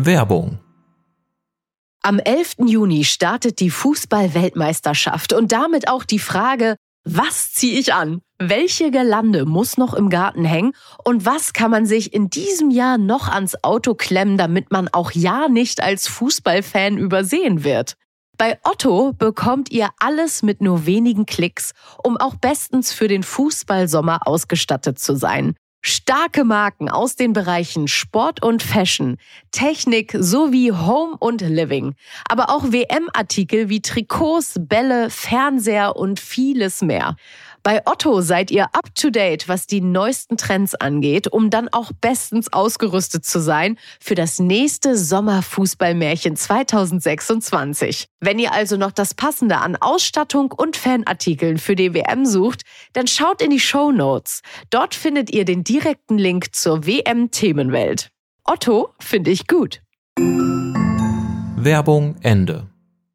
Werbung. Am 11. Juni startet die Fußball-Weltmeisterschaft und damit auch die Frage, was ziehe ich an? Welche Girlande muss noch im Garten hängen? Und was kann man sich in diesem Jahr noch ans Auto klemmen, damit man auch ja nicht als Fußballfan übersehen wird? Bei Otto bekommt ihr alles mit nur wenigen Klicks, um auch bestens für den Fußballsommer ausgestattet zu sein. Starke Marken aus den Bereichen Sport und Fashion, Technik sowie Home und Living. Aber auch WM-Artikel wie Trikots, Bälle, Fernseher und vieles mehr. Bei Otto seid ihr up-to-date, was die neuesten Trends angeht, um dann auch bestens ausgerüstet zu sein für das nächste Sommerfußballmärchen 2026. Wenn ihr also noch das Passende an Ausstattung und Fanartikeln für die WM sucht, dann schaut in die Shownotes. Dort findet ihr den direkten Link zur WM-Themenwelt. Otto finde ich gut. Werbung Ende.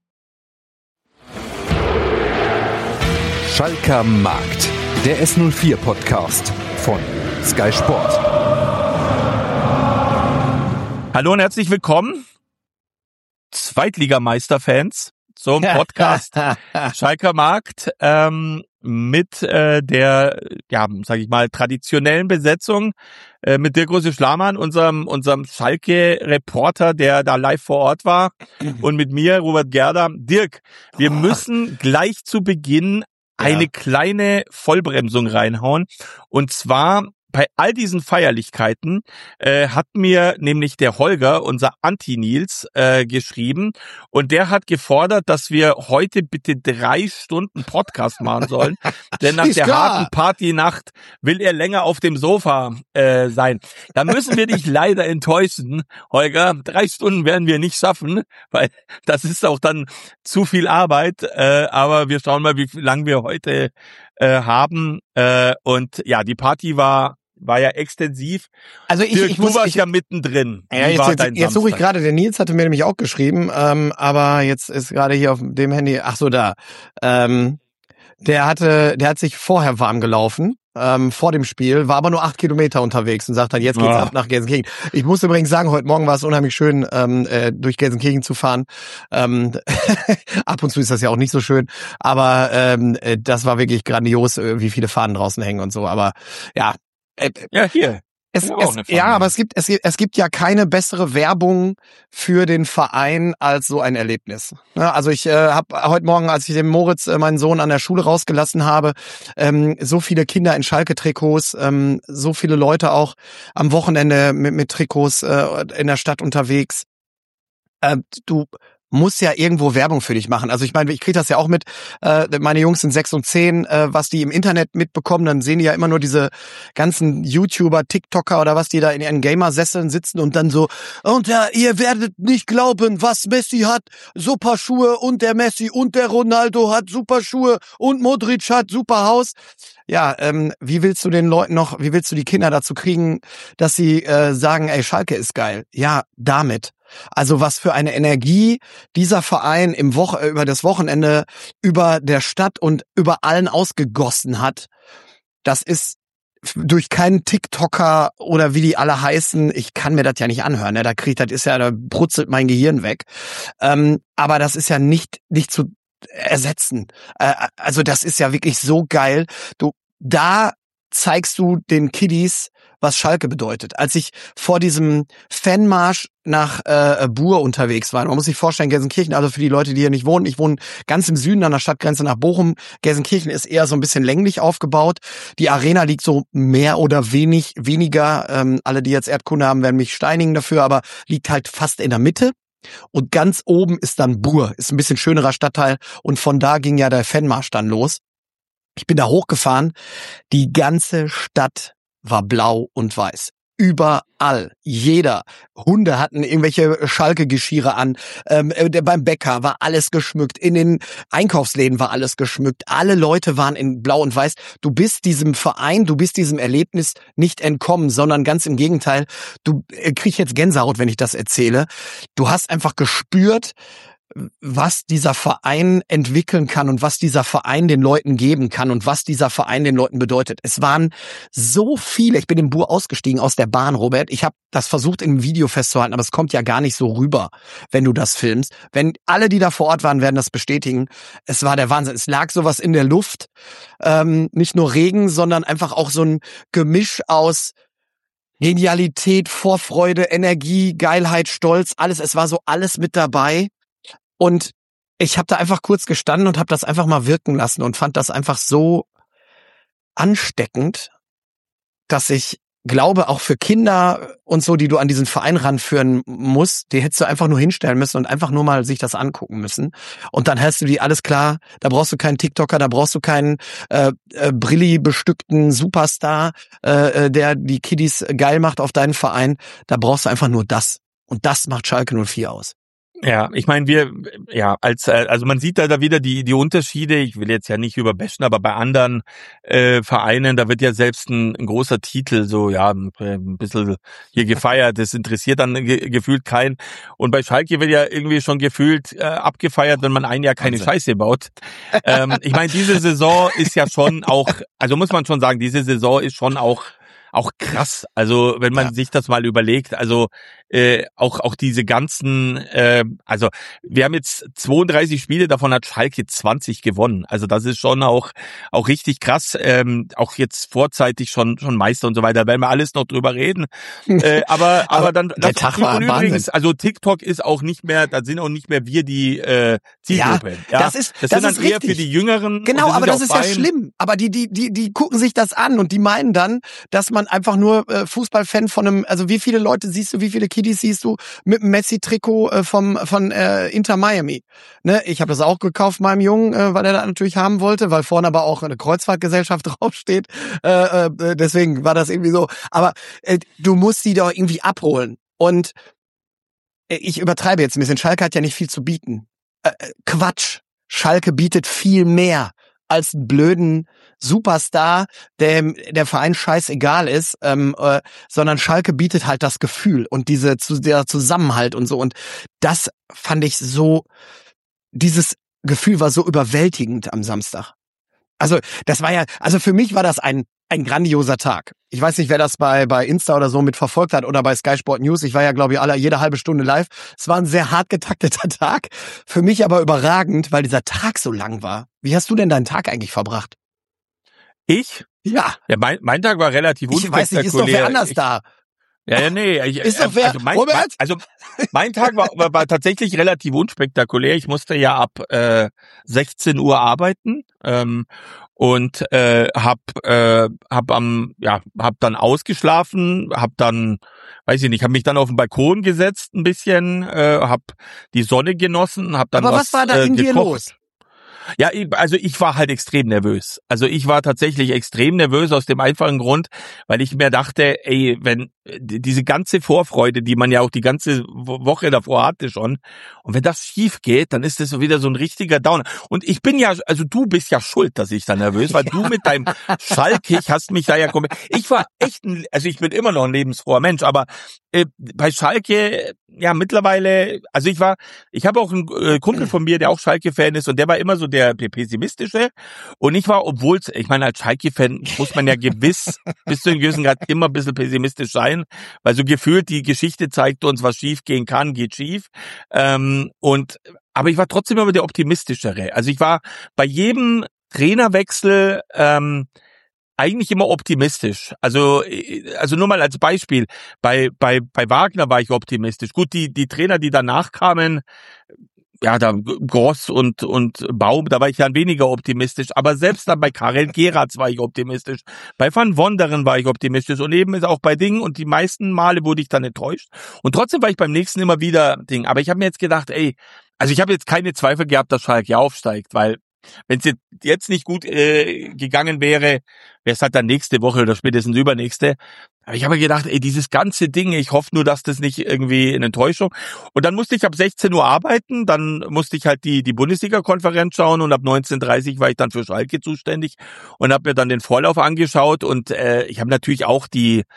Schalker Markt, der S04-Podcast von Sky Sport. Hallo und herzlich willkommen, Zweitligameisterfans, zum Podcast Schalker Markt mit der, sage ich mal, traditionellen Besetzung mit Dirk Rose-Schlamann, unserem Schalke-Reporter, der da live vor Ort war, und mit mir, Robert Gerda. Dirk, wir müssen gleich zu Beginn eine kleine Vollbremsung reinhauen. Und zwar bei all diesen Feierlichkeiten hat mir nämlich der Holger, unser Anti-Nils, geschrieben, und der hat gefordert, dass wir heute bitte 3 Stunden Podcast machen sollen, denn nach der harten Partynacht will er länger auf dem Sofa sein. Da müssen wir dich leider enttäuschen, Holger. 3 Stunden werden wir nicht schaffen, weil das ist auch dann zu viel Arbeit, aber wir schauen mal, wie lange wir heute haben. Und ja, die Party war ja extensiv. Also du warst ja mittendrin. Ja, jetzt suche ich gerade, der Nils hatte mir nämlich auch geschrieben, aber jetzt ist gerade hier auf dem Handy, der hat sich vorher warm gelaufen, vor dem Spiel, war aber nur 8 Kilometer unterwegs und sagt dann, jetzt geht's ab nach Gelsenkirchen. Ich muss übrigens sagen, heute Morgen war es unheimlich schön, durch Gelsenkirchen zu fahren. Ab und zu ist das ja auch nicht so schön, aber das war wirklich grandios, wie viele Fahnen draußen hängen und so, aber ja. Hier. Aber es gibt ja keine bessere Werbung für den Verein als so ein Erlebnis. Ja, also ich habe heute Morgen, als ich den Moritz, meinen Sohn, an der Schule rausgelassen habe, so viele Kinder in Schalke-Trikots, so viele Leute auch am Wochenende mit Trikots in der Stadt unterwegs. Du muss ja irgendwo Werbung für dich machen. Also ich meine, ich kriege das ja auch mit, meine Jungs sind 6 und 10, was die im Internet mitbekommen, dann sehen die ja immer nur diese ganzen YouTuber, TikToker oder was, die da in ihren Gamersesseln sitzen und dann so, und ja, ihr werdet nicht glauben, was Messi hat, super Schuhe, und der Messi und der Ronaldo hat super Schuhe und Modric hat super Haus. Ja, wie willst du den Leuten wie willst du die Kinder dazu kriegen, dass sie sagen, ey, Schalke ist geil? Ja, damit. Also was für eine Energie dieser Verein über das Wochenende über der Stadt und über allen ausgegossen hat, das ist durch keinen TikToker oder wie die alle heißen, ich kann mir das ja nicht anhören, ne? Da brutzelt mein Gehirn weg. Aber das ist ja nicht zu ersetzen. Also das ist ja wirklich so geil. Da zeigst du den Kiddies, was Schalke bedeutet. Als ich vor diesem Fanmarsch nach Buhr unterwegs war, man muss sich vorstellen, Gelsenkirchen, also für die Leute, die hier nicht wohnen, ich wohne ganz im Süden an der Stadtgrenze nach Bochum. Gelsenkirchen ist eher so ein bisschen länglich aufgebaut. Die Arena liegt so mehr oder weniger, alle, die jetzt Erdkunde haben, werden mich steinigen dafür, aber liegt halt fast in der Mitte. Und ganz oben ist dann Buhr, ist ein bisschen schönerer Stadtteil, und von da ging ja der Fanmarsch dann los. Ich bin da hochgefahren, die ganze Stadt war blau und weiß. Überall, jeder. Hunde hatten irgendwelche Schalke-Geschirre an. Beim Bäcker war alles geschmückt. In den Einkaufsläden war alles geschmückt. Alle Leute waren in blau und weiß. Du bist diesem Verein, du bist diesem Erlebnis nicht entkommen, sondern ganz im Gegenteil. Du krieg jetzt Gänsehaut, wenn ich das erzähle. Du hast einfach gespürt, was dieser Verein entwickeln kann und was dieser Verein den Leuten geben kann und was dieser Verein den Leuten bedeutet. Es waren so viele, ich bin im Bur ausgestiegen aus der Bahn, Robert, ich habe das versucht im Video festzuhalten, aber es kommt ja gar nicht so rüber, wenn du das filmst. Wenn alle, die da vor Ort waren, werden das bestätigen. Es war der Wahnsinn. Es lag sowas in der Luft, nicht nur Regen, sondern einfach auch so ein Gemisch aus Genialität, Vorfreude, Energie, Geilheit, Stolz, alles. Es war so alles mit dabei. Und ich habe da einfach kurz gestanden und habe das einfach mal wirken lassen und fand das einfach so ansteckend, dass ich glaube, auch für Kinder und so, die du an diesen Verein ranführen musst, die hättest du einfach nur hinstellen müssen und einfach nur mal sich das angucken müssen. Und dann hast du die, alles klar, da brauchst du keinen TikToker, da brauchst du keinen Brilli-bestückten Superstar, der die Kiddies geil macht auf deinen Verein. Da brauchst du einfach nur das. Und das macht Schalke 04 aus. Ja, ich meine, also man sieht da wieder die Unterschiede. Ich will jetzt ja nicht überbashen, aber bei anderen Vereinen, da wird ja selbst ein großer Titel so, ja, ein bisschen hier gefeiert. Das interessiert dann gefühlt keinen. Und bei Schalke wird ja irgendwie schon gefühlt abgefeiert, wenn man ein Jahr keine Scheiße baut. Ich meine, diese Saison ist ja schon auch, also muss man schon sagen, diese Saison ist schon auch krass. Also wenn man sich das mal überlegt, also auch diese ganzen, also wir haben jetzt 32 Spiele, davon hat Schalke 20 gewonnen. Also das ist schon auch richtig krass. Auch jetzt vorzeitig schon Meister und so weiter. Da werden wir alles noch drüber reden. Aber dann der Tag war übrigens, also TikTok ist auch nicht mehr, da sind auch nicht mehr wir die Zielgruppe. Ja, das sind dann richtig. Eher für die Jüngeren. Genau, aber das ist ja schlimm. Aber die gucken sich das an und die meinen dann, dass man einfach nur Fußballfan von einem, also wie viele Leute siehst du, wie viele Kiddies siehst du mit einem Messi-Trikot von Inter Miami? Ne, ich habe das auch gekauft meinem Jungen, weil er das natürlich haben wollte, weil vorne aber auch eine Kreuzfahrtgesellschaft draufsteht. Deswegen war das irgendwie so. Aber du musst die doch irgendwie abholen. Und ich übertreibe jetzt ein bisschen. Schalke hat ja nicht viel zu bieten. Quatsch. Schalke bietet viel mehr als einen blöden Superstar, dem der Verein scheißegal ist, sondern Schalke bietet halt das Gefühl und der Zusammenhalt und so. Und das fand ich so, dieses Gefühl war so überwältigend am Samstag. Also das war ja, also für mich war das ein grandioser Tag. Ich weiß nicht, wer das bei Insta oder so mit verfolgt hat oder bei Sky Sport News. Ich war ja, glaube ich, jede halbe Stunde live. Es war ein sehr hart getakteter Tag. Für mich aber überragend, weil dieser Tag so lang war. Wie hast du denn deinen Tag eigentlich verbracht? Ich? Ja. Ja, mein Tag war relativ unspektakulär. Ich weiß nicht, ist doch wer anders da. Ja, nee. Ist doch wer, Robert? Mein Tag war tatsächlich relativ unspektakulär. Ich musste ja ab 16 Uhr arbeiten und hab dann ausgeschlafen, weiß ich nicht, habe mich dann auf den Balkon gesetzt ein bisschen, hab die Sonne genossen, hab dann aber was war da in dir los? Ja, also ich war halt extrem nervös. Also ich war tatsächlich extrem nervös aus dem einfachen Grund, weil ich mir dachte, ey, wenn diese ganze Vorfreude, die man ja auch die ganze Woche davor hatte schon, und wenn das schief geht, dann ist das so wieder so ein richtiger Downer. Und ich bin ja, also du bist ja schuld, dass ich da nervös war. Du mit deinem Schalkig hast mich da ja komplett. Ich war echt, also ich bin immer noch ein lebensfroher Mensch, aber bei Schalke, ja mittlerweile, also ich habe auch einen Kumpel von mir, der auch Schalke-Fan ist und der war immer so der pessimistische und ich war, ich meine als Schalke-Fan muss man ja gewiss bis zu einem gewissen Grad immer ein bisschen pessimistisch sein, weil so gefühlt die Geschichte zeigt uns, was schief gehen kann, geht schief. Aber ich war trotzdem immer der optimistischere. Also ich war bei jedem Trainerwechsel eigentlich immer optimistisch. Also nur mal als Beispiel. Bei Wagner war ich optimistisch. Gut, die Trainer, die danach kamen, ja, da Gross und Baum, da war ich dann weniger optimistisch. Aber selbst dann bei Karel Geratz war ich optimistisch. Bei Van Wonderen war ich optimistisch. Und eben ist auch bei Dingen und die meisten Male wurde ich dann enttäuscht. Und trotzdem war ich beim nächsten immer wieder Ding. Aber ich habe mir jetzt gedacht, also ich habe jetzt keine Zweifel gehabt, dass Schalke aufsteigt, weil wenn es jetzt nicht gut gegangen wäre es halt dann nächste Woche oder spätestens übernächste. Aber ich habe mir gedacht, dieses ganze Ding, ich hoffe nur, dass das nicht irgendwie eine Enttäuschung. Und dann musste ich ab 16 Uhr arbeiten, dann musste ich halt die Bundesliga-Konferenz schauen und ab 19:30 war ich dann für Schalke zuständig und habe mir dann den Vorlauf angeschaut und ich habe natürlich auch die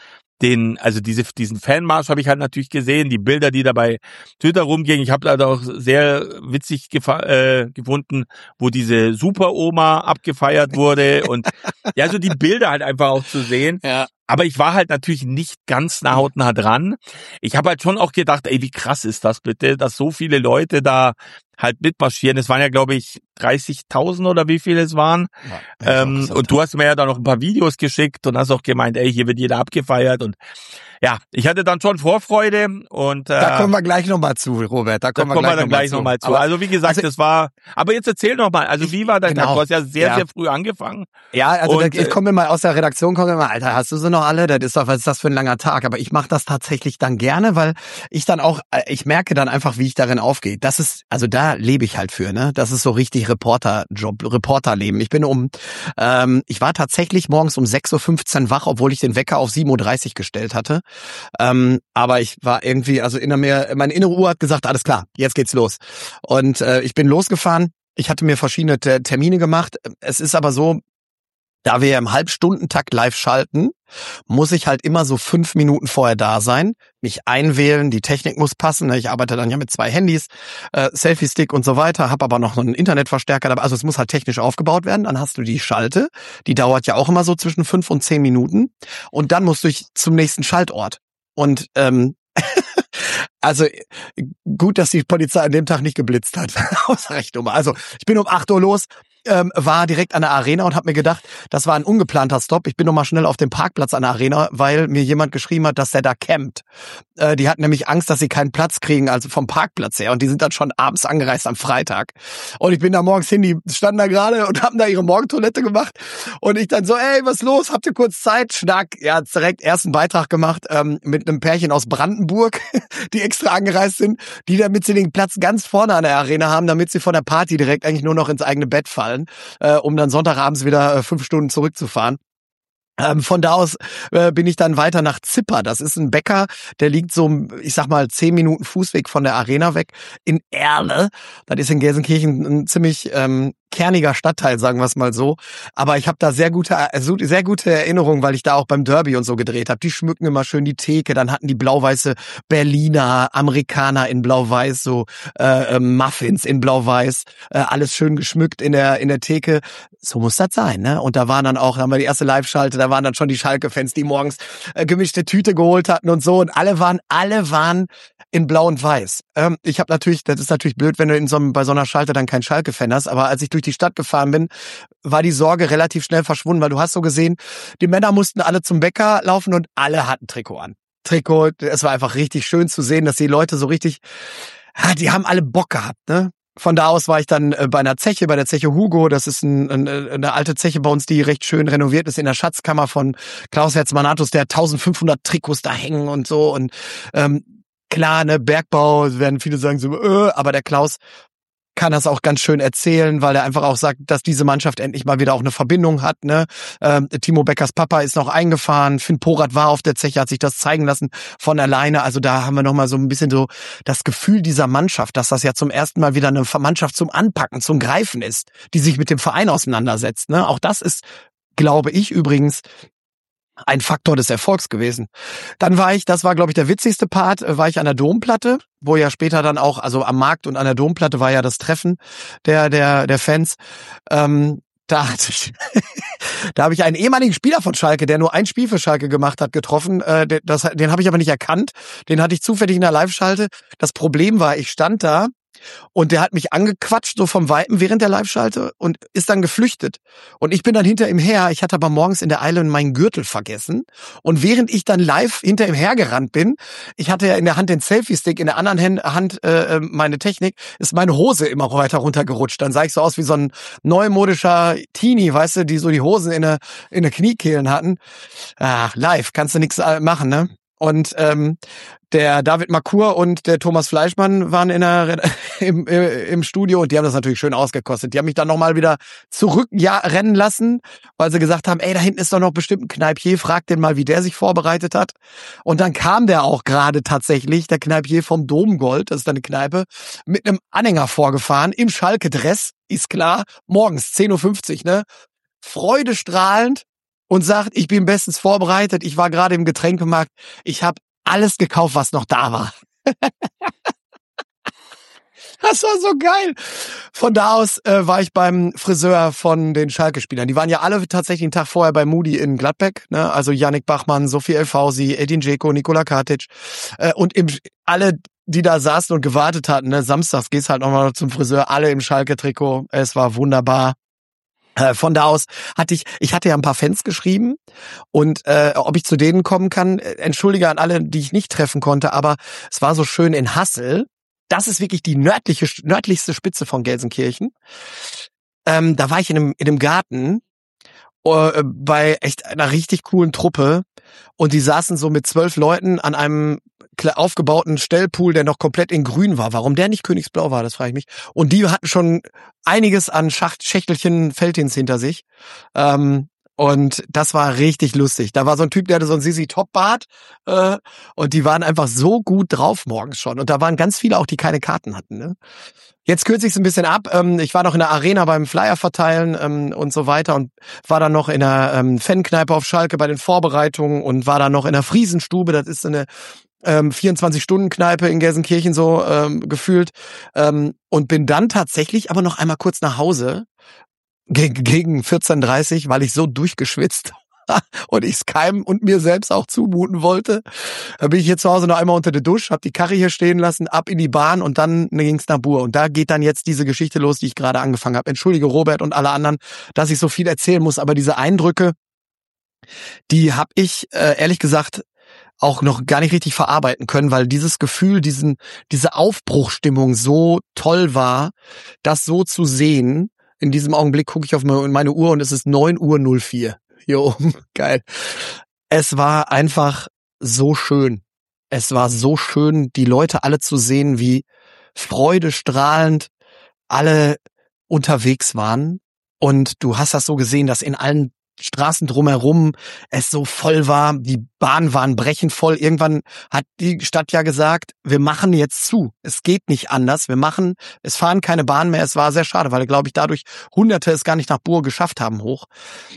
diesen Fanmarsch habe ich halt natürlich gesehen, die Bilder, die da bei Twitter rumgingen. Ich habe leider auch sehr witzig gefunden, wo diese Super-Oma abgefeiert wurde und ja, so die Bilder halt einfach auch zu sehen. Ja. Aber ich war halt natürlich nicht ganz hautnah dran. Ich habe halt schon auch gedacht, ey, wie krass ist das bitte, dass so viele Leute da halt mitmarschieren. Es waren ja, glaube ich, 30.000 oder wie viele es waren. Ja, und du hast mir ja da noch ein paar Videos geschickt und hast auch gemeint, ey, hier wird jeder abgefeiert. Und ja, ich hatte dann schon Vorfreude und da kommen wir gleich nochmal zu, Robert. Da kommen wir dann gleich nochmal zu. Aber, also wie gesagt, das war. Aber jetzt erzähl noch mal. Also wie war dein Tag? Du hast ja sehr früh angefangen. Ja, also ich komme immer aus der Redaktion, Alter, hast du sie noch alle? Was ist das für ein langer Tag? Aber ich mache das tatsächlich dann gerne, weil ich merke dann einfach, wie ich darin aufgehe. Das ist, also da lebe ich halt für, ne? Das ist so richtig Reporterjob, Reporterleben. Ich war tatsächlich morgens um 6:15 Uhr wach, obwohl ich den Wecker auf 7:30 Uhr gestellt hatte. Aber ich war irgendwie, also meine innere Uhr hat gesagt, alles klar, jetzt geht's los. Und ich bin losgefahren. Ich hatte mir verschiedene Termine gemacht. Es ist aber so, da wir ja im Halbstundentakt live schalten, muss ich halt immer so 5 Minuten vorher da sein, mich einwählen, die Technik muss passen. Ich arbeite dann ja mit 2 Handys, Selfie-Stick und so weiter, habe aber noch einen Internetverstärker dabei. Also es muss halt technisch aufgebaut werden. Dann hast du die Schalte, die dauert ja auch immer so zwischen 5 und 10 Minuten. Und dann musst du zum nächsten Schaltort. Und also gut, dass die Polizei an dem Tag nicht geblitzt hat. Recht dumm. Also ich bin um 8 Uhr los, war direkt an der Arena und habe mir gedacht, das war ein ungeplanter Stopp. Ich bin noch mal schnell auf dem Parkplatz an der Arena, weil mir jemand geschrieben hat, dass der da campt. Die hatten nämlich Angst, dass sie keinen Platz kriegen, also vom Parkplatz her. Und die sind dann schon abends angereist am Freitag. Und ich bin da morgens hin, die standen da gerade und haben da ihre Morgentoilette gemacht. Und ich dann so, ey, was los? Habt ihr kurz Zeit? Schnack. Ja, direkt ersten Beitrag gemacht mit einem Pärchen aus Brandenburg, die extra angereist sind, die damit sie den Platz ganz vorne an der Arena haben, damit sie von der Party direkt eigentlich nur noch ins eigene Bett fallen, um dann Sonntagabends wieder 5 Stunden zurückzufahren. Von da aus bin ich dann weiter nach Zipper. Das ist ein Bäcker, der liegt so, ich sag mal, 10 Minuten Fußweg von der Arena weg in Erle. Das ist in Gelsenkirchen ein ziemlich kerniger Stadtteil, sagen wir es mal so. Aber ich habe da sehr gute Erinnerungen, weil ich da auch beim Derby und so gedreht habe. Die schmücken immer schön die Theke. Dann hatten die blau-weiße Berliner, Amerikaner in blau-weiß, so Muffins in blau-weiß, alles schön geschmückt in der Theke. So muss das sein, ne? Und da haben wir die erste Live-Schalte, da waren dann schon die Schalke-Fans, die morgens gemischte Tüte geholt hatten und so. Und alle waren in blau und weiß. Das ist natürlich blöd, wenn du bei so einer Schalte dann keinen Schalke-Fan hast, aber als ich durch die Stadt gefahren bin, war die Sorge relativ schnell verschwunden, weil du hast so gesehen, die Männer mussten alle zum Bäcker laufen und alle hatten Trikot an. Es war einfach richtig schön zu sehen, dass die Leute so richtig, die haben alle Bock gehabt, ne? Von da aus war ich dann bei der Zeche Hugo. Das ist eine alte Zeche bei uns, die recht schön renoviert ist in der Schatzkammer von Klaus Herzmanatus. Der hat 1500 Trikots da hängen und so. Und klar, ne, Bergbau, werden viele sagen so, aber der Klaus kann das auch ganz schön erzählen, weil er einfach auch sagt, dass diese Mannschaft endlich mal wieder auch eine Verbindung hat, ne? Timo Beckers Papa ist noch eingefahren, Finn Porath war auf der Zeche, hat sich das zeigen lassen von alleine. Also da haben wir nochmal so ein bisschen so das Gefühl dieser Mannschaft, dass das ja zum ersten Mal wieder eine Mannschaft zum Anpacken, zum Greifen ist, die sich mit dem Verein auseinandersetzt, ne? Auch das ist, glaube ich übrigens, ein Faktor des Erfolgs gewesen. Dann das war glaube ich der witzigste Part, war ich an der Domplatte, wo ja später dann auch, also am Markt und an der Domplatte war ja das Treffen der Fans. Da habe ich einen ehemaligen Spieler von Schalke, der nur ein Spiel für Schalke gemacht hat, getroffen. Den habe ich aber nicht erkannt. Den hatte ich zufällig in der Live-Schalte. Das Problem war, ich stand da und der hat mich angequatscht, so vom Weiten während der Live-Schalte und ist dann geflüchtet. Und ich bin dann hinter ihm her. Ich hatte aber morgens in der Eile meinen Gürtel vergessen. Und während ich dann live hinter ihm hergerannt bin, ich hatte ja in der Hand den Selfie-Stick, in der anderen Hand meine Technik, ist meine Hose immer weiter runtergerutscht. Dann sah ich so aus wie so ein neumodischer Teenie, weißt du, die so die Hosen in der Kniekehlen hatten. Live, kannst du nichts machen, ne? Und der David Makur und der Thomas Fleischmann waren im Studio und die haben das natürlich schön ausgekostet. Die haben mich dann nochmal wieder rennen lassen, weil sie gesagt haben, ey, da hinten ist doch noch bestimmt ein Kneipier, frag den mal, wie der sich vorbereitet hat. Und dann kam der auch gerade tatsächlich, der Kneipier vom Domgold, das ist eine Kneipe, mit einem Anhänger vorgefahren, im Schalke-Dress, ist klar, morgens 10:50 Uhr, ne? Freudestrahlend. und sagt, ich bin bestens vorbereitet, ich war gerade im Getränkemarkt, ich habe alles gekauft, was noch da war. Das war so geil. Von da aus war ich beim Friseur von den Schalke-Spielern. Die waren ja alle tatsächlich einen Tag vorher bei Moody in Gladbeck. Ne? Also Yannick Bachmann, Sophie Elfausi, Edin Dzeko, Nikola Katic. Und alle, die da saßen und gewartet hatten, ne? Samstags gehst halt nochmal zum Friseur, alle im Schalke-Trikot. Es war wunderbar. Von da aus hatte ich hatte ja ein paar Fans geschrieben und ob ich zu denen kommen kann, entschuldige an alle, die ich nicht treffen konnte, aber es war so schön in Hassel. Das ist wirklich die nördlichste Spitze von Gelsenkirchen. Da war ich in einem Garten bei echt einer richtig coolen Truppe und die saßen so mit 12 Leuten an einem aufgebauten Stellpool, der noch komplett in grün war. Warum der nicht königsblau war, das frage ich mich. Und die hatten schon einiges an Schächtelchen Feldins hinter sich. Und das war richtig lustig. Da war so ein Typ, der hatte so ein Sisi Top-Bart und die waren einfach so gut drauf morgens schon. Und da waren ganz viele auch, die keine Karten hatten. Ne? Jetzt kürze ich es ein bisschen ab. Ich war noch in der Arena beim Flyer verteilen und so weiter und war dann noch in der Fankneipe auf Schalke bei den Vorbereitungen und war dann noch in der Friesenstube. Das ist so eine 24-Stunden-Kneipe in Gelsenkirchen so gefühlt. Und bin dann tatsächlich aber noch einmal kurz nach Hause gegen 14:30, weil ich so durchgeschwitzt und ich es keinem und mir selbst auch zumuten wollte. Da bin ich hier zu Hause noch einmal unter der Dusche, habe die Karre hier stehen lassen, ab in die Bahn und dann ging's nach Buhr. Und da geht dann jetzt diese Geschichte los, die ich gerade angefangen habe. Entschuldige Robert und alle anderen, dass ich so viel erzählen muss, aber diese Eindrücke, die habe ich ehrlich gesagt auch noch gar nicht richtig verarbeiten können, weil dieses Gefühl, diese Aufbruchstimmung so toll war, das so zu sehen. In diesem Augenblick gucke ich auf meine Uhr und es ist 9:04 Uhr hier oben. Geil. Es war einfach so schön. Es war so schön, die Leute alle zu sehen, wie freudestrahlend alle unterwegs waren. Und du hast das so gesehen, dass in allen Straßen drumherum es so voll war, die Bahnen waren brechend voll. Irgendwann hat die Stadt ja gesagt, wir machen jetzt zu. Es geht nicht anders. Es fahren keine Bahnen mehr. Es war sehr schade, weil, glaube ich, dadurch Hunderte es gar nicht nach Buhr geschafft haben hoch.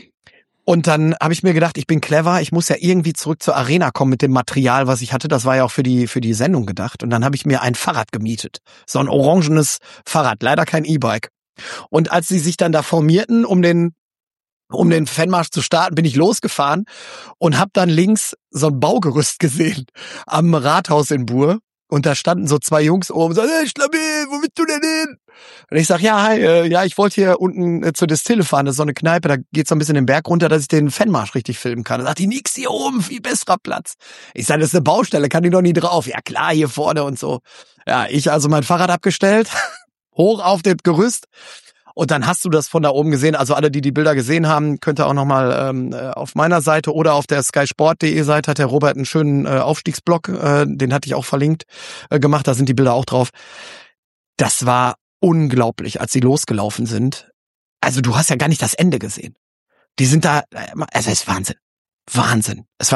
Und dann habe ich mir gedacht, ich bin clever, ich muss ja irgendwie zurück zur Arena kommen mit dem Material, was ich hatte. Das war ja auch für die Sendung gedacht. Und dann habe ich mir ein Fahrrad gemietet. So ein orangenes Fahrrad, leider kein E-Bike. Und als sie sich dann da formierten, um den Fanmarsch zu starten, bin ich losgefahren und habe dann links so ein Baugerüst gesehen am Rathaus in Buhr. Und da standen so zwei Jungs oben und sagten, hey Schlabi, wo bist du denn hin? Und ich sag, ja, hi, ich wollte hier unten zur Destille fahren, das ist so eine Kneipe, da geht's so ein bisschen den Berg runter, dass ich den Fanmarsch richtig filmen kann. Da sagt die, nix hier oben, viel besserer Platz. Ich sag, das ist eine Baustelle, kann die doch nie drauf. Ja klar, hier vorne und so. Ja, ich also mein Fahrrad abgestellt, hoch auf dem Gerüst. Und dann hast du das von da oben gesehen. Also alle, die Bilder gesehen haben, könnt ihr auch nochmal auf meiner Seite oder auf der skysport.de Seite hat der Robert einen schönen Aufstiegsblog, den hatte ich auch verlinkt, gemacht. Da sind die Bilder auch drauf. Das war unglaublich, als sie losgelaufen sind. Also du hast ja gar nicht das Ende gesehen. Die sind da, also es ist Wahnsinn. Wahnsinn. Es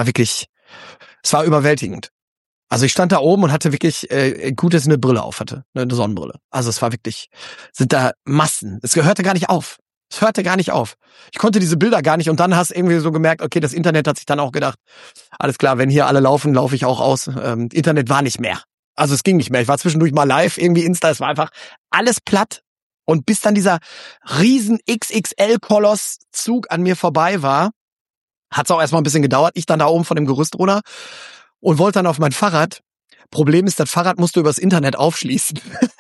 war überwältigend. Also ich stand da oben und hatte wirklich gut, dass ich eine Brille auf hatte, eine Sonnenbrille. Also es war wirklich, sind da Massen. Es hörte gar nicht auf. Es hörte gar nicht auf. Ich konnte diese Bilder gar nicht und dann hast du irgendwie so gemerkt, okay, das Internet hat sich dann auch gedacht, alles klar, wenn hier alle laufen, laufe ich auch aus. Internet war nicht mehr. Also es ging nicht mehr. Ich war zwischendurch mal live, irgendwie Insta, es war einfach alles platt. Und bis dann dieser riesen XXL-Koloss-Zug an mir vorbei war, hat es auch erstmal ein bisschen gedauert. Ich dann da oben von dem Gerüst runter und wollte dann auf mein Fahrrad. Problem ist, das Fahrrad musst du übers Internet aufschließen.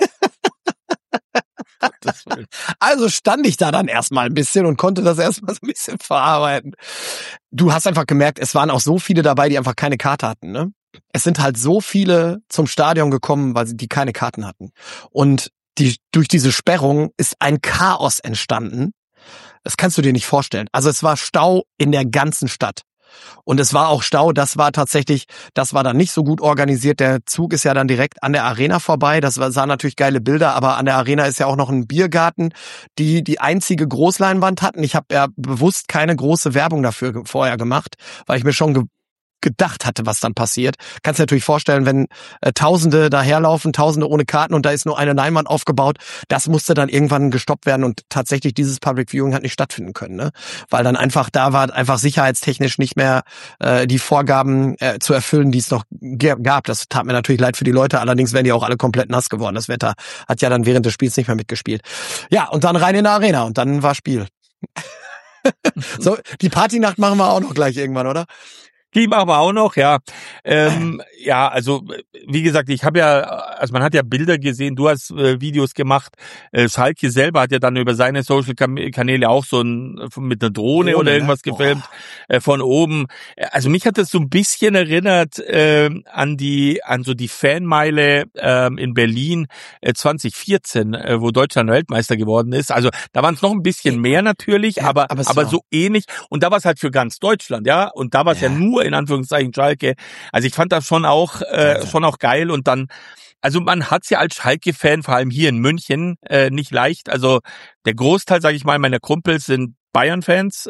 Also stand ich da dann erstmal ein bisschen und konnte das erstmal so ein bisschen verarbeiten. Du hast einfach gemerkt, es waren auch so viele dabei, die einfach keine Karte hatten, ne? Es sind halt so viele zum Stadion gekommen, weil die keine Karten hatten. Und durch diese Sperrung ist ein Chaos entstanden. Das kannst du dir nicht vorstellen. Also es war Stau in der ganzen Stadt. Und es war auch Stau, das war dann nicht so gut organisiert. Der Zug ist ja dann direkt an der Arena vorbei. Das sah natürlich geile Bilder, aber an der Arena ist ja auch noch ein Biergarten, die einzige Großleinwand hatten. Ich habe ja bewusst keine große Werbung dafür vorher gemacht, weil ich mir schon gedacht hatte, was dann passiert. Kannst dir natürlich vorstellen, wenn Tausende daherlaufen, Tausende ohne Karten und da ist nur eine Leinwand aufgebaut, das musste dann irgendwann gestoppt werden und tatsächlich dieses Public Viewing hat nicht stattfinden können, ne? Weil dann einfach da war einfach sicherheitstechnisch nicht mehr die Vorgaben zu erfüllen, die es noch gab. Das tat mir natürlich leid für die Leute, allerdings wären die auch alle komplett nass geworden. Das Wetter hat ja dann während des Spiels nicht mehr mitgespielt. Ja, und dann rein in der Arena und dann war Spiel. So, die Partynacht machen wir auch noch gleich irgendwann, oder? Die machen wir auch noch, ja. Ja, also wie gesagt, also man hat ja Bilder gesehen, du hast Videos gemacht. Schalke selber hat ja dann über seine Social-Kanäle auch mit einer Drohne oder irgendwas gefilmt von oben. Also mich hat das so ein bisschen erinnert an so die Fanmeile in Berlin 2014, wo Deutschland Weltmeister geworden ist. Also da waren es noch ein bisschen mehr natürlich, ja, aber so ähnlich. Und da war es halt für ganz Deutschland, ja. Und da war es ja nur in Anführungszeichen Schalke. Also ich fand das schon auch geil und dann, also man hat's ja als Schalke-Fan, vor allem hier in München, nicht leicht. Also der Großteil, sage ich mal, meiner Kumpels sind Bayern-Fans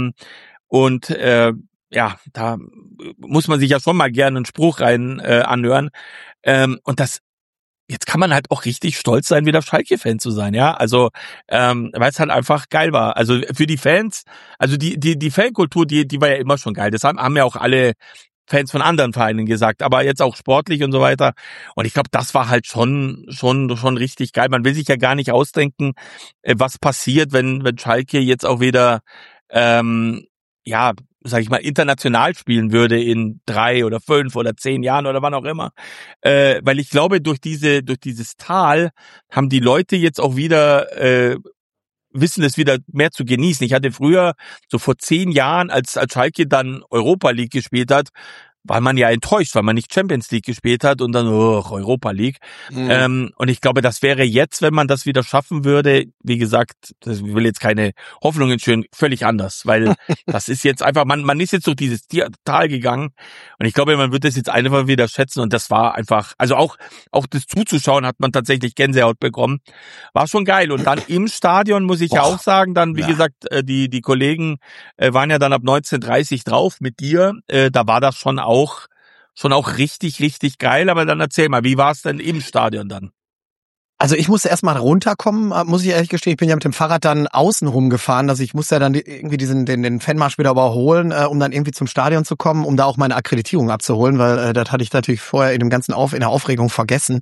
ja, da muss man sich ja schon mal gerne einen Spruch rein anhören und das jetzt kann man halt auch richtig stolz sein, wieder Schalke-Fan zu sein, ja. Also, weil es halt einfach geil war. Also für die Fans, also die Fankultur, die war ja immer schon geil. Das haben ja auch alle Fans von anderen Vereinen gesagt, aber jetzt auch sportlich und so weiter. Und ich glaube, das war halt schon richtig geil. Man will sich ja gar nicht ausdenken, was passiert, wenn Schalke jetzt auch wieder, sag ich mal, international spielen würde in 3 oder 5 oder 10 Jahren oder wann auch immer. Weil ich glaube, durch dieses Tal haben die Leute jetzt auch wieder, wissen es wieder mehr zu genießen. Ich hatte früher, so vor 10 Jahren, als Schalke dann Europa League gespielt hat, war man ja enttäuscht, weil man nicht Champions League gespielt hat und dann Europa League. Mhm. Und ich glaube, das wäre jetzt, wenn man das wieder schaffen würde, wie gesagt, ich will jetzt keine Hoffnungen schön, völlig anders, weil das ist jetzt einfach, man ist jetzt durch dieses Tal gegangen und ich glaube, man wird das jetzt einfach wieder schätzen und das war einfach, also auch das zuzuschauen hat man tatsächlich Gänsehaut bekommen. War schon geil und dann im Stadion muss ich ja auch sagen, dann, wie gesagt, die Kollegen waren ja dann ab 19:30 drauf mit dir, da war das schon auch richtig, richtig geil, aber dann erzähl mal, wie war es denn im Stadion dann? Also ich musste erstmal runterkommen, muss ich ehrlich gestehen, ich bin ja mit dem Fahrrad dann außen rumgefahren, also ich musste ja dann irgendwie den Fanmarsch wieder überholen, um dann irgendwie zum Stadion zu kommen, um da auch meine Akkreditierung abzuholen, weil das hatte ich natürlich vorher in der Aufregung vergessen.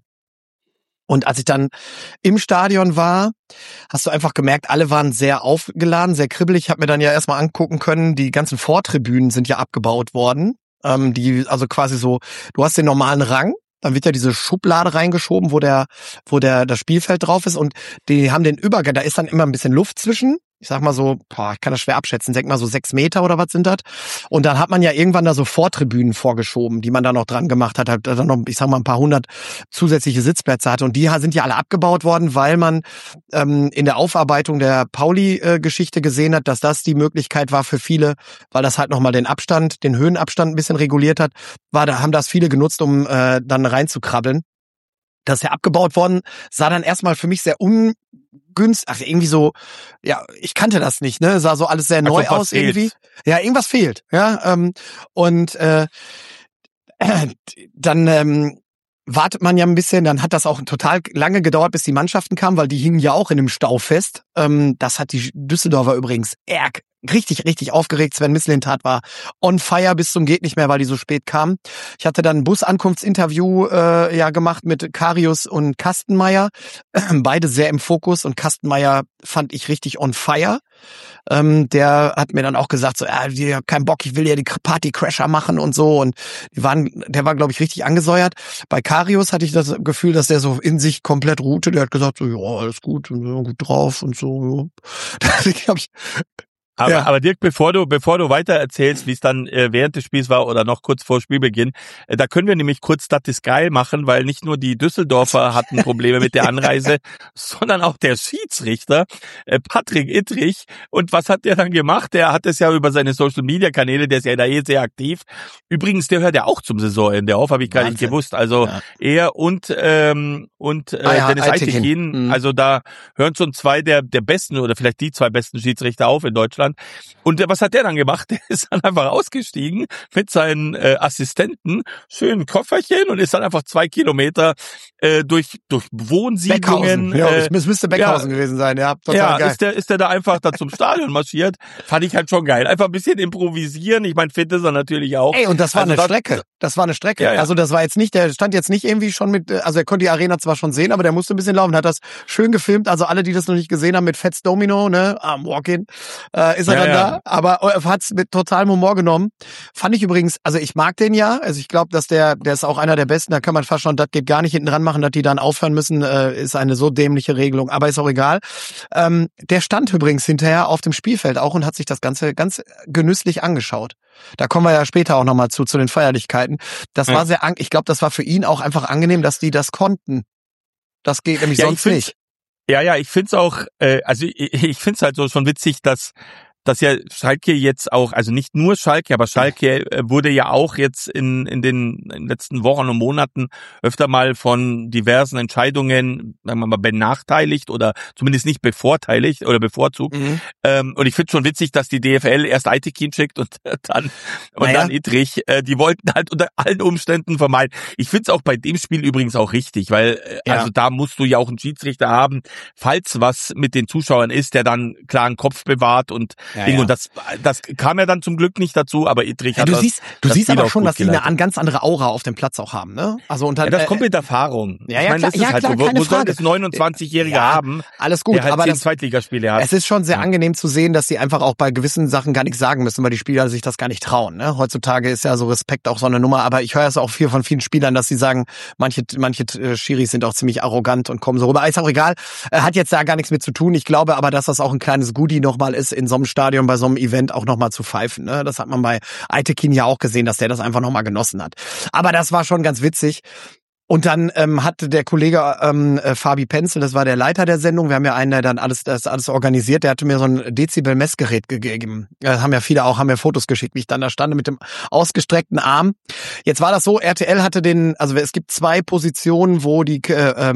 Und als ich dann im Stadion war, hast du einfach gemerkt, alle waren sehr aufgeladen, sehr kribbelig. Ich habe mir dann ja erstmal angucken können, die ganzen Vortribünen sind ja abgebaut worden. Also quasi so, du hast den normalen Rang, dann wird ja diese Schublade reingeschoben, wo das Spielfeld drauf ist und die haben den Übergang, da ist dann immer ein bisschen Luft zwischen. Ich sag mal so, ich kann das schwer abschätzen, denk mal so 6 Meter oder was sind das? Und dann hat man ja irgendwann da so Vortribünen vorgeschoben, die man da noch dran gemacht hat, dann noch, ich sag mal, ein paar 100 zusätzliche Sitzplätze hatte. Und die sind ja alle abgebaut worden, weil man in der Aufarbeitung der Pauli-Geschichte gesehen hat, dass das die Möglichkeit war für viele, weil das halt nochmal den Höhenabstand ein bisschen reguliert hat, haben das viele genutzt, um dann reinzukrabbeln. Das ist ja abgebaut worden, sah dann erstmal für mich sehr ungünstig, irgendwie so, ja, ich kannte das nicht, ne, sah so alles sehr neu aus irgendwie. Ja, irgendwas fehlt, ja, und dann wartet man ja ein bisschen, dann hat das auch total lange gedauert, bis die Mannschaften kamen, weil die hingen ja auch in einem Stau fest. Das hat die Düsseldorfer übrigens richtig, richtig aufgeregt. Sven Mislintat war on fire bis zum geht nicht mehr, weil die so spät kamen. Ich hatte dann ein Busankunftsinterview gemacht mit Karius und Kastenmeier. Beide sehr im Fokus und Kastenmeier fand ich richtig on fire. Der hat mir dann auch gesagt, so, ich hab keinen Bock, ich will ja die Party-Crasher machen und so. Und der war, glaube ich, richtig angesäuert. Bei Karius hatte ich das Gefühl, dass der so in sich komplett ruhte. Der hat gesagt, so, ja, alles gut und so, gut drauf und so. Ja. Aber Dirk, bevor du weiter erzählst, wie es dann während des Spiels war oder noch kurz vor Spielbeginn, da können wir nämlich kurz das ist geil machen, weil nicht nur die Düsseldorfer hatten Probleme mit der Anreise, sondern auch der Schiedsrichter, Patrick Ittrich. Und was hat der dann gemacht? Der hat es ja über seine Social-Media-Kanäle, der ist ja da sehr aktiv. Übrigens, der hört ja auch zum Saisonende auf, habe ich gar nicht gewusst. Also er und Dennis Eitekin. Also da hören schon 2 der besten oder vielleicht die 2 besten Schiedsrichter auf in Deutschland. Deutschland. Und was hat der dann gemacht? Der ist dann einfach ausgestiegen mit seinen Assistenten, schön Kofferchen und ist dann einfach 2 Kilometer durch Wohnsiedlungen. Beckhausen. Ja, es müsste Beckhausen gewesen sein, ja. Total geil. Ist der da einfach da zum Stadion marschiert. Fand ich halt schon geil. Einfach ein bisschen improvisieren. Ich meine, fit ist er natürlich auch. Ey, und das war eine Strecke. Das war eine Strecke. Ja, ja. Also das war jetzt nicht, der stand jetzt nicht irgendwie schon mit, also er konnte die Arena zwar schon sehen, aber der musste ein bisschen laufen, hat das schön gefilmt. Also alle, die das noch nicht gesehen haben, mit Fats Domino, ne, am Walk-In, ist er dann da. Aber er hat's mit totalem Humor genommen. Fand ich übrigens, also ich mag den ja. Also ich glaube, dass der ist auch einer der Besten. Da kann man fast schon, das geht gar nicht hinten dran machen, dass die dann aufhören müssen, ist eine so dämliche Regelung. Aber ist auch egal. Der stand übrigens hinterher auf dem Spielfeld auch und hat sich das Ganze ganz genüsslich angeschaut. Da kommen wir ja später auch nochmal zu den Feierlichkeiten. Das war ich glaube, das war für ihn auch einfach angenehm, dass die das konnten. Das geht nämlich sonst nicht. Ja, ich find's auch, also ich find's halt so schon witzig, dass ja Schalke jetzt auch, also nicht nur Schalke, aber Schalke wurde ja auch jetzt in den letzten Wochen und Monaten öfter mal von diversen Entscheidungen, sagen wir mal, benachteiligt oder zumindest nicht bevorteiligt oder bevorzugt. Und ich finde schon witzig, dass die DFL erst Aytekin schickt und dann Ittrich. Die wollten halt unter allen Umständen vermeiden. Ich finde es auch bei dem Spiel übrigens auch richtig, weil also da musst du ja auch einen Schiedsrichter haben, falls was mit den Zuschauern ist, der dann klaren Kopf bewahrt und und das kam ja dann zum Glück nicht dazu, aber Ittrich hat du siehst aber schon, dass die eine ganz andere Aura auf dem Platz auch haben, ne? Also das kommt mit Erfahrung. Ich meine, das ist halt so. Wo soll das 29-Jährige haben? Alles gut, der halt aber 10 Zweitligaspiele hat. Es ist schon sehr angenehm zu sehen, dass die einfach auch bei gewissen Sachen gar nichts sagen müssen, weil die Spieler sich das gar nicht trauen, ne? Heutzutage ist ja so Respekt auch so eine Nummer, aber ich höre es auch viel von vielen Spielern, dass sie sagen, manche Schiris sind auch ziemlich arrogant und kommen so rüber. Ist auch egal. Hat jetzt da gar nichts mit zu tun. Ich glaube aber, dass das auch ein kleines Goodie nochmal ist, in so einem Stadion bei so einem Event auch nochmal zu pfeifen. Ne? Das hat man bei Aytekin ja auch gesehen, dass der das einfach nochmal genossen hat. Aber das war schon ganz witzig. Und dann hatte der Kollege Fabi Penzel, das war der Leiter der Sendung, wir haben ja einen, der dann alles organisiert, der hatte mir so ein Dezibel-Messgerät gegeben. Haben mir Fotos geschickt, wie ich dann da stand mit dem ausgestreckten Arm. Jetzt war das so, RTL hatte es gibt 2 Positionen, wo die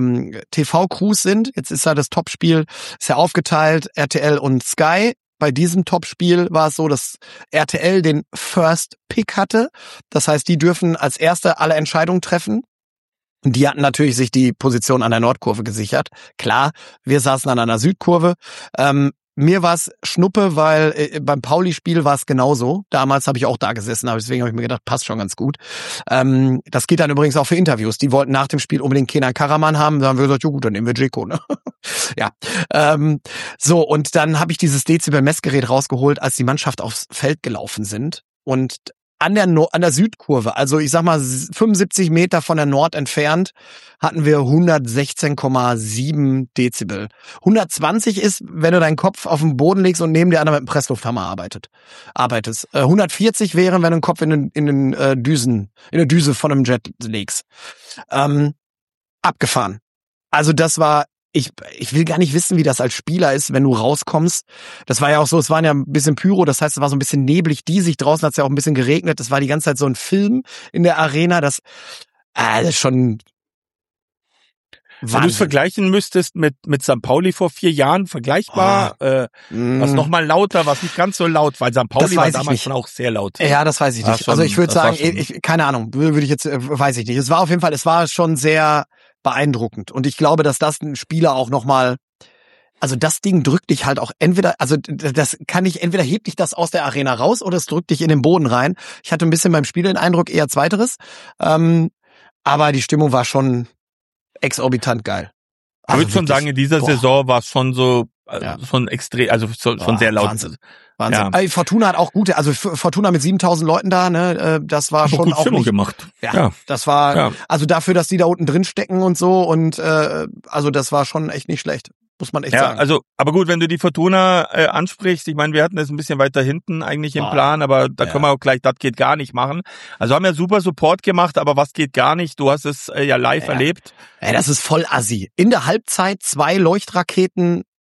TV-Crews sind. Jetzt ist ja das Topspiel, ist ja aufgeteilt, RTL und Sky. Bei diesem Topspiel war es so, dass RTL den First Pick hatte. Das heißt, die dürfen als Erste alle Entscheidungen treffen. Die hatten natürlich sich die Position an der Nordkurve gesichert. Klar, wir saßen an einer Südkurve. Mir war es Schnuppe, weil beim Pauli-Spiel war es genauso. Damals habe ich auch da gesessen, deswegen habe ich mir gedacht, passt schon ganz gut. Das geht dann übrigens auch für Interviews. Die wollten nach dem Spiel unbedingt Kenan Karaman haben. Dann haben wir gesagt, ja gut, dann nehmen wir Dzeko, ne? Ja. So, und dann habe ich dieses Dezibel-Messgerät rausgeholt, als die Mannschaft aufs Feld gelaufen sind. Und an der Südkurve, also ich sag mal 75 Meter von der Nord entfernt, hatten wir 116,7 Dezibel. 120 ist, wenn du deinen Kopf auf den Boden legst und neben dir einer mit einem Presslufthammer arbeitest. 140 wären, wenn du den Kopf in eine Düse von einem Jet legst. Abgefahren. Also das war, ich will gar nicht wissen, wie das als Spieler ist, wenn du rauskommst. Das war ja auch so, es waren ja ein bisschen Pyro, das heißt, es war so ein bisschen neblig, draußen hat es ja auch ein bisschen geregnet, es war die ganze Zeit so ein Film in der Arena, das ist schon Wahnsinn. Wenn du es vergleichen müsstest mit St. Pauli vor 4 Jahren, vergleichbar, was nochmal lauter, was nicht ganz so laut, weil St. Pauli war damals schon auch sehr laut. Ja, das weiß ich nicht. Schon, also ich würde sagen, keine Ahnung, würde ich jetzt, weiß ich nicht. Es war schon sehr beeindruckend. Und ich glaube, dass das ein Spieler auch nochmal, also das Ding drückt dich halt auch entweder hebt dich das aus der Arena raus oder es drückt dich in den Boden rein. Ich hatte ein bisschen beim Spiel den Eindruck, eher Zweiteres. Aber die Stimmung war schon exorbitant geil. Ich würde schon sagen, in dieser Saison war es schon so, schon extrem, also schon sehr laut. Wahnsinn. Ja. Fortuna hat auch gute, also Fortuna mit 7.000 Leuten da, ne, das war schon auch Stimmung gemacht. Ja, das war, also dafür, dass die da unten drin stecken und so und also das war schon echt nicht schlecht. Muss man echt sagen. Also, aber gut, wenn du die Fortuna ansprichst, ich meine, wir hatten es ein bisschen weiter hinten eigentlich im Plan, aber da können wir auch gleich, das geht gar nicht machen. Also haben ja super Support gemacht, aber was geht gar nicht? Du hast es ja live erlebt. Das ist voll assi. In der Halbzeit 2 Leuchtraketen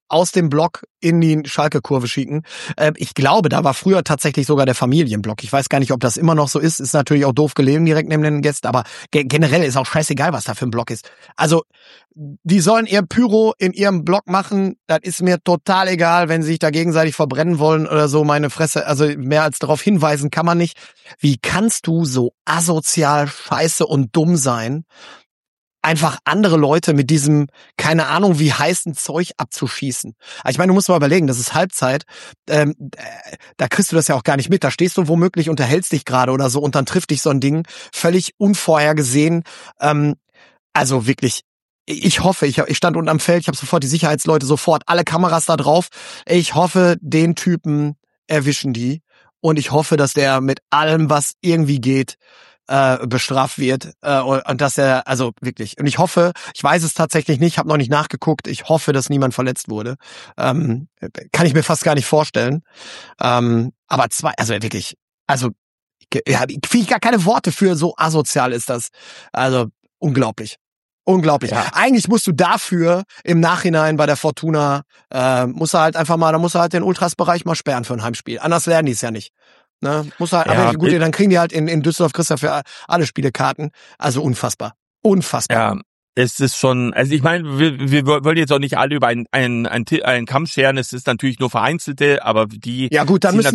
aus dem Block in die Schalke-Kurve schicken. Ich glaube, da war früher tatsächlich sogar der Familienblock. Ich weiß gar nicht, ob das immer noch so ist. Ist natürlich auch doof gelegen direkt neben den Gästen, aber generell ist auch scheißegal, was da für ein Block ist. Also, die sollen ihr Pyro in ihrem Block machen. Das ist mir total egal, wenn sie sich da gegenseitig verbrennen wollen oder so. Meine Fresse, also mehr als darauf hinweisen kann man nicht. Wie kannst du so asozial, scheiße und dumm sein, einfach andere Leute mit diesem, keine Ahnung, wie heißen Zeug abzuschießen. Also ich meine, du musst mal überlegen, das ist Halbzeit, da kriegst du das ja auch gar nicht mit. Da stehst du womöglich, unterhältst dich gerade oder so und dann trifft dich so ein Ding, völlig unvorhergesehen. Also wirklich, ich hoffe, ich stand unten am Feld, ich habe sofort die Sicherheitsleute, sofort alle Kameras da drauf. Ich hoffe, den Typen erwischen die und ich hoffe, dass der mit allem, was irgendwie geht, bestraft wird und dass er, also wirklich, und ich hoffe, ich weiß es tatsächlich nicht, habe noch nicht nachgeguckt, ich hoffe, dass niemand verletzt wurde. Kann ich mir fast gar nicht vorstellen. Aber also wirklich, also ja, kriege ich gar keine Worte für, so asozial ist das. Also unglaublich. Unglaublich. Ja. Eigentlich musst du dafür im Nachhinein bei der Fortuna, musst du halt den Ultras-Bereich mal sperren für ein Heimspiel. Anders lernen die es ja nicht. Ne, muss halt, ja, aber gut, dann kriegen die halt in Düsseldorf Christa für alle Spiele Karten. Also unfassbar. Unfassbar. Ja, es ist schon, also ich meine, wir wollen jetzt auch nicht alle über einen Kamm scheren, es ist natürlich nur vereinzelte, aber die. Ja gut, dann muss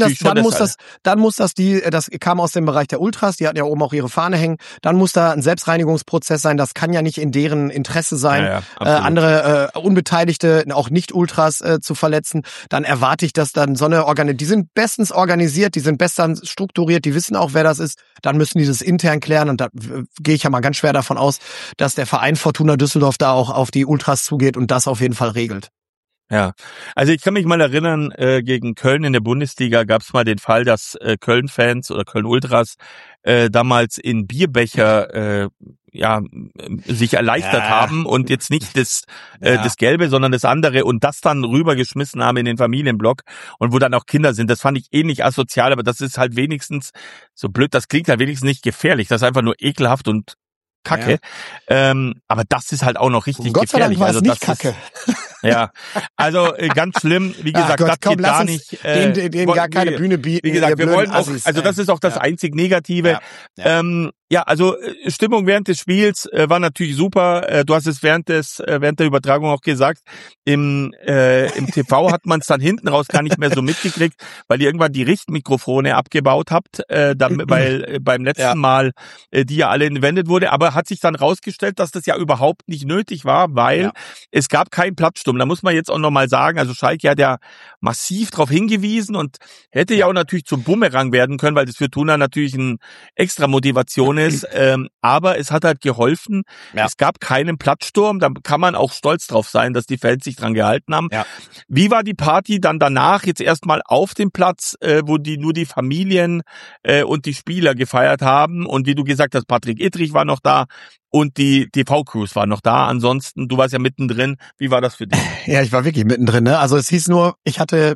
das kam aus dem Bereich der Ultras, die hatten ja oben auch ihre Fahne hängen, dann muss da ein Selbstreinigungsprozess sein, das kann ja nicht in deren Interesse sein, andere Unbeteiligte, auch Nicht-Ultras zu verletzen, dann erwarte ich, dass dann so eine die sind bestens organisiert, die sind bestens strukturiert, die wissen auch, wer das ist, dann müssen die das intern klären und da gehe ich ja mal ganz schwer davon aus, dass der Verein Fortuna Düsseldorf da auch auf die Ultras zugeht und das auf jeden Fall regelt. Ja, also ich kann mich mal erinnern, gegen Köln in der Bundesliga gab es mal den Fall, dass Köln-Fans oder Köln-Ultras damals in Bierbecher sich erleichtert haben und jetzt nicht das Gelbe, sondern das andere und das dann rübergeschmissen haben in den Familienblock und wo dann auch Kinder sind. Das fand ich ähnlich asozial, aber das ist halt wenigstens, so blöd das klingt, halt wenigstens nicht gefährlich. Das ist einfach nur ekelhaft und Kacke. Ja. Aber das ist halt auch noch richtig Gott gefährlich. Sei Dank war es nicht Kacke. Ja, also ganz schlimm. Wie gesagt, Gott, das komm, geht gar nicht. Denen gar keine Bühne bieten. Wie gesagt, wir wollen auch, also das ist auch das einzig Negative. Also Stimmung während des Spiels war natürlich super. Du hast es während der Übertragung auch gesagt. Im TV hat man es dann hinten raus gar nicht mehr so mitgekriegt, weil ihr irgendwann die Richtmikrofone abgebaut habt, weil beim letzten Mal die ja alle entwendet wurde. Aber hat sich dann rausgestellt, dass das ja überhaupt nicht nötig war, weil es gab keinen Platzsturm. Da muss man jetzt auch nochmal sagen, also Schalke hat ja massiv darauf hingewiesen und hätte ja auch natürlich zum Bumerang werden können, weil das für Fortuna natürlich eine extra Motivation ist. Aber es hat halt geholfen. Ja. Es gab keinen Platzsturm. Da kann man auch stolz drauf sein, dass die Fans sich dran gehalten haben. Ja. Wie war die Party dann danach jetzt erstmal auf dem Platz, wo nur die Familien und die Spieler gefeiert haben? Und wie du gesagt hast, Patrick Ittrich war noch da. Und die TV-Crews waren noch da. Ansonsten, du warst ja mittendrin. Wie war das für dich? Ja, ich war wirklich mittendrin, ne? Also es hieß nur, ich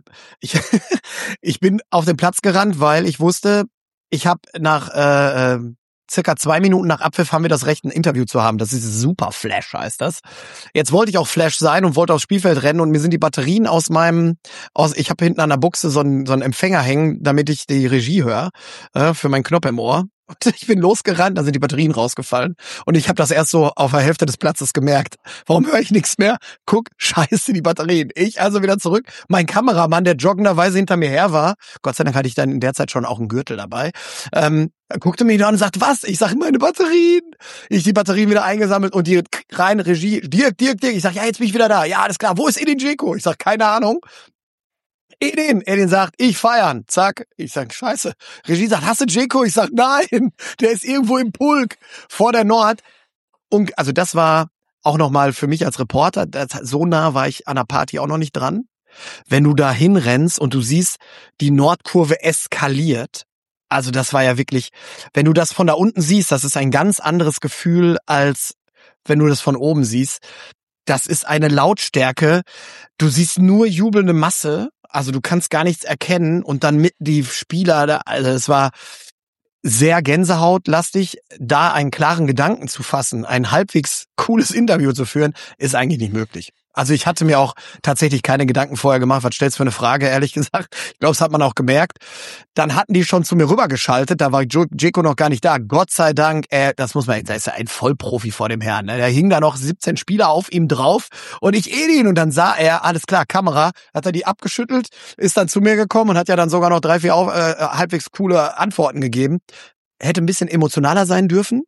bin auf den Platz gerannt, weil ich wusste, ich habe nach circa 2 Minuten nach Abpfiff haben wir das Recht, ein Interview zu haben. Das ist super Flash, heißt das. Jetzt wollte ich auch Flash sein und wollte aufs Spielfeld rennen und mir sind die Batterien ich habe hinten an der Buchse so einen Empfänger hängen, damit ich die Regie höre, für meinen Knopf im Ohr. Und ich bin losgerannt, da sind die Batterien rausgefallen. Und ich habe das erst so auf der Hälfte des Platzes gemerkt. Warum höre ich nichts mehr? Guck, scheiße, die Batterien. Ich also wieder zurück. Mein Kameramann, der joggenderweise hinter mir her war, Gott sei Dank hatte ich dann in der Zeit schon auch einen Gürtel dabei, guckte mich da an und sagt, was? Ich sag, meine Batterien. Ich die Batterien wieder eingesammelt und die reine Regie, Dirk. Ich sag, ja, jetzt bin ich wieder da. Ja, alles klar. Wo ist Edin Dzeko? Ich sag, keine Ahnung. Edin sagt, ich feiern. Zack. Ich sag, scheiße. Regie sagt, hast du Dzeko? Ich sag, nein. Der ist irgendwo im Pulk vor der Nord. Und also das war auch nochmal für mich als Reporter, so nah war ich an der Party auch noch nicht dran. Wenn du da hinrennst und du siehst, die Nordkurve eskaliert. Also das war ja wirklich, wenn du das von da unten siehst, das ist ein ganz anderes Gefühl, als wenn du das von oben siehst. Das ist eine Lautstärke. Du siehst nur jubelnde Masse. Also du kannst gar nichts erkennen und dann mit die Spieler, also es war sehr gänsehautlastig, da einen klaren Gedanken zu fassen, ein halbwegs cooles Interview zu führen, ist eigentlich nicht möglich. Also ich hatte mir auch tatsächlich keine Gedanken vorher gemacht, was stellst du für eine Frage, ehrlich gesagt. Ich glaube, das hat man auch gemerkt. Dann hatten die schon zu mir rübergeschaltet, da war Dzeko noch gar nicht da. Gott sei Dank, das muss man, da ist ja ein Vollprofi vor dem Herrn. Ne? Da hingen da noch 17 Spieler auf ihm drauf und ich Edin und dann sah er, alles klar, Kamera, hat er die abgeschüttelt, ist dann zu mir gekommen und hat ja dann sogar noch 3, 4 halbwegs coole Antworten gegeben. Hätte ein bisschen emotionaler sein dürfen.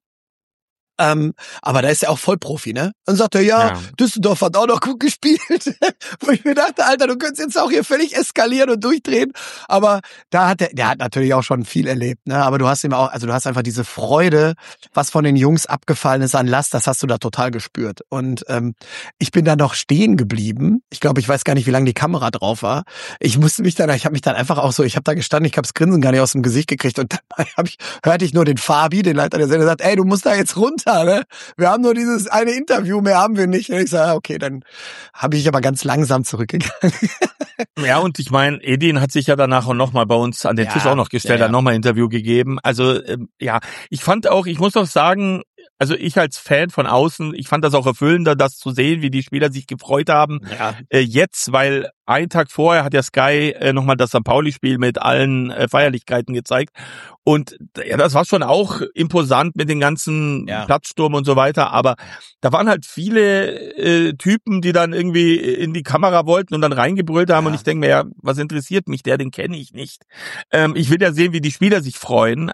Aber da ist er auch Vollprofi, ne? Dann sagt er, ja, Düsseldorf hat auch noch gut gespielt. Wo ich mir dachte, Alter, du könntest jetzt auch hier völlig eskalieren und durchdrehen. Aber da hat der hat natürlich auch schon viel erlebt, ne? Aber du hast ihm auch, also du hast einfach diese Freude, was von den Jungs abgefallen ist an Last, das hast du da total gespürt. Und ich bin da noch stehen geblieben. Ich glaube, ich weiß gar nicht, wie lange die Kamera drauf war. Ich habe mich dann einfach auch so, ich habe da gestanden, ich habe das Grinsen gar nicht aus dem Gesicht gekriegt und dann hörte ich nur den Fabi, den Leiter der Sendung, gesagt, ey, du musst da jetzt runter. Ne? Wir haben nur dieses eine Interview, mehr haben wir nicht. Und ich sage, okay, dann habe ich aber ganz langsam zurückgegangen. Ja, und ich meine, Edin hat sich ja danach auch nochmal bei uns an den Tisch auch noch gestellt, hat nochmal ein Interview gegeben. Also ich fand auch, ich muss doch sagen, also ich als Fan von außen, ich fand das auch erfüllender, das zu sehen, wie die Spieler sich gefreut haben. Ja. Jetzt, weil einen Tag vorher hat ja Sky nochmal das St. Pauli-Spiel mit allen Feierlichkeiten gezeigt. Und ja, das war schon auch imposant mit den ganzen Platzsturm und so weiter. Aber da waren halt viele Typen, die dann irgendwie in die Kamera wollten und dann reingebrüllt haben. Und ich denke mir, ja, was interessiert mich der? Den kenne ich nicht. Ich will ja sehen, wie die Spieler sich freuen.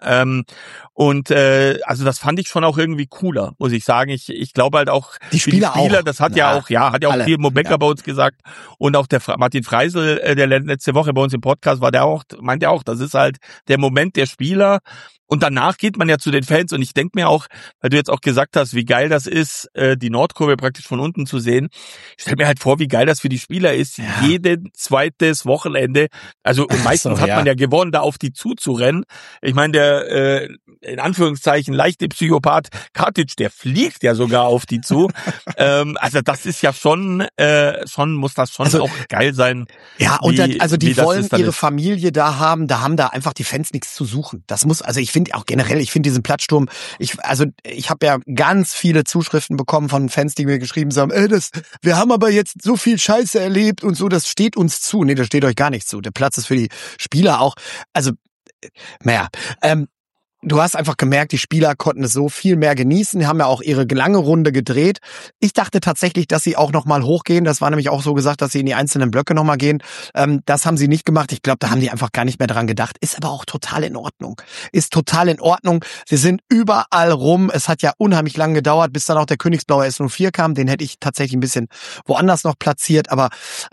Also das fand ich schon auch irgendwie cooler, muss ich sagen. Ich glaube halt auch, die Spieler auch. Das hat ja auch Timo Becker bei uns gesagt. Und auch der Martin Freisel, der letzte Woche bei uns im Podcast war, meint ja auch, das ist halt der Moment der Spieler. Und danach geht man ja zu den Fans und ich denke mir auch, weil du jetzt auch gesagt hast, wie geil das ist, die Nordkurve praktisch von unten zu sehen. Ich stelle mir halt vor, wie geil das für die Spieler ist, jeden zweites Wochenende, also meistens hat man ja gewonnen, da auf die zuzurennen. Ich meine, der in Anführungszeichen leichte Psychopath Katic, der fliegt ja sogar auf die zu. Also das ist ja schon muss das schon auch geil sein. Ja, und die wollen ihre Familie da haben da einfach die Fans nichts zu suchen. Ich finde auch generell, diesen Platzsturm, ich habe ja ganz viele Zuschriften bekommen von Fans, die mir geschrieben haben, wir haben aber jetzt so viel Scheiße erlebt und so, das steht uns zu. Nee, das steht euch gar nicht zu. Der Platz ist für die Spieler auch, du hast einfach gemerkt, die Spieler konnten es so viel mehr genießen, haben ja auch ihre lange Runde gedreht. Ich dachte tatsächlich, dass sie auch nochmal hochgehen. Das war nämlich auch so gesagt, dass sie in die einzelnen Blöcke nochmal gehen. Das haben sie nicht gemacht. Ich glaube, da haben die einfach gar nicht mehr dran gedacht. Ist aber auch total in Ordnung. Sie sind überall rum. Es hat ja unheimlich lang gedauert, bis dann auch der Königsblaue S04 kam. Den hätte ich tatsächlich ein bisschen woanders noch platziert. Aber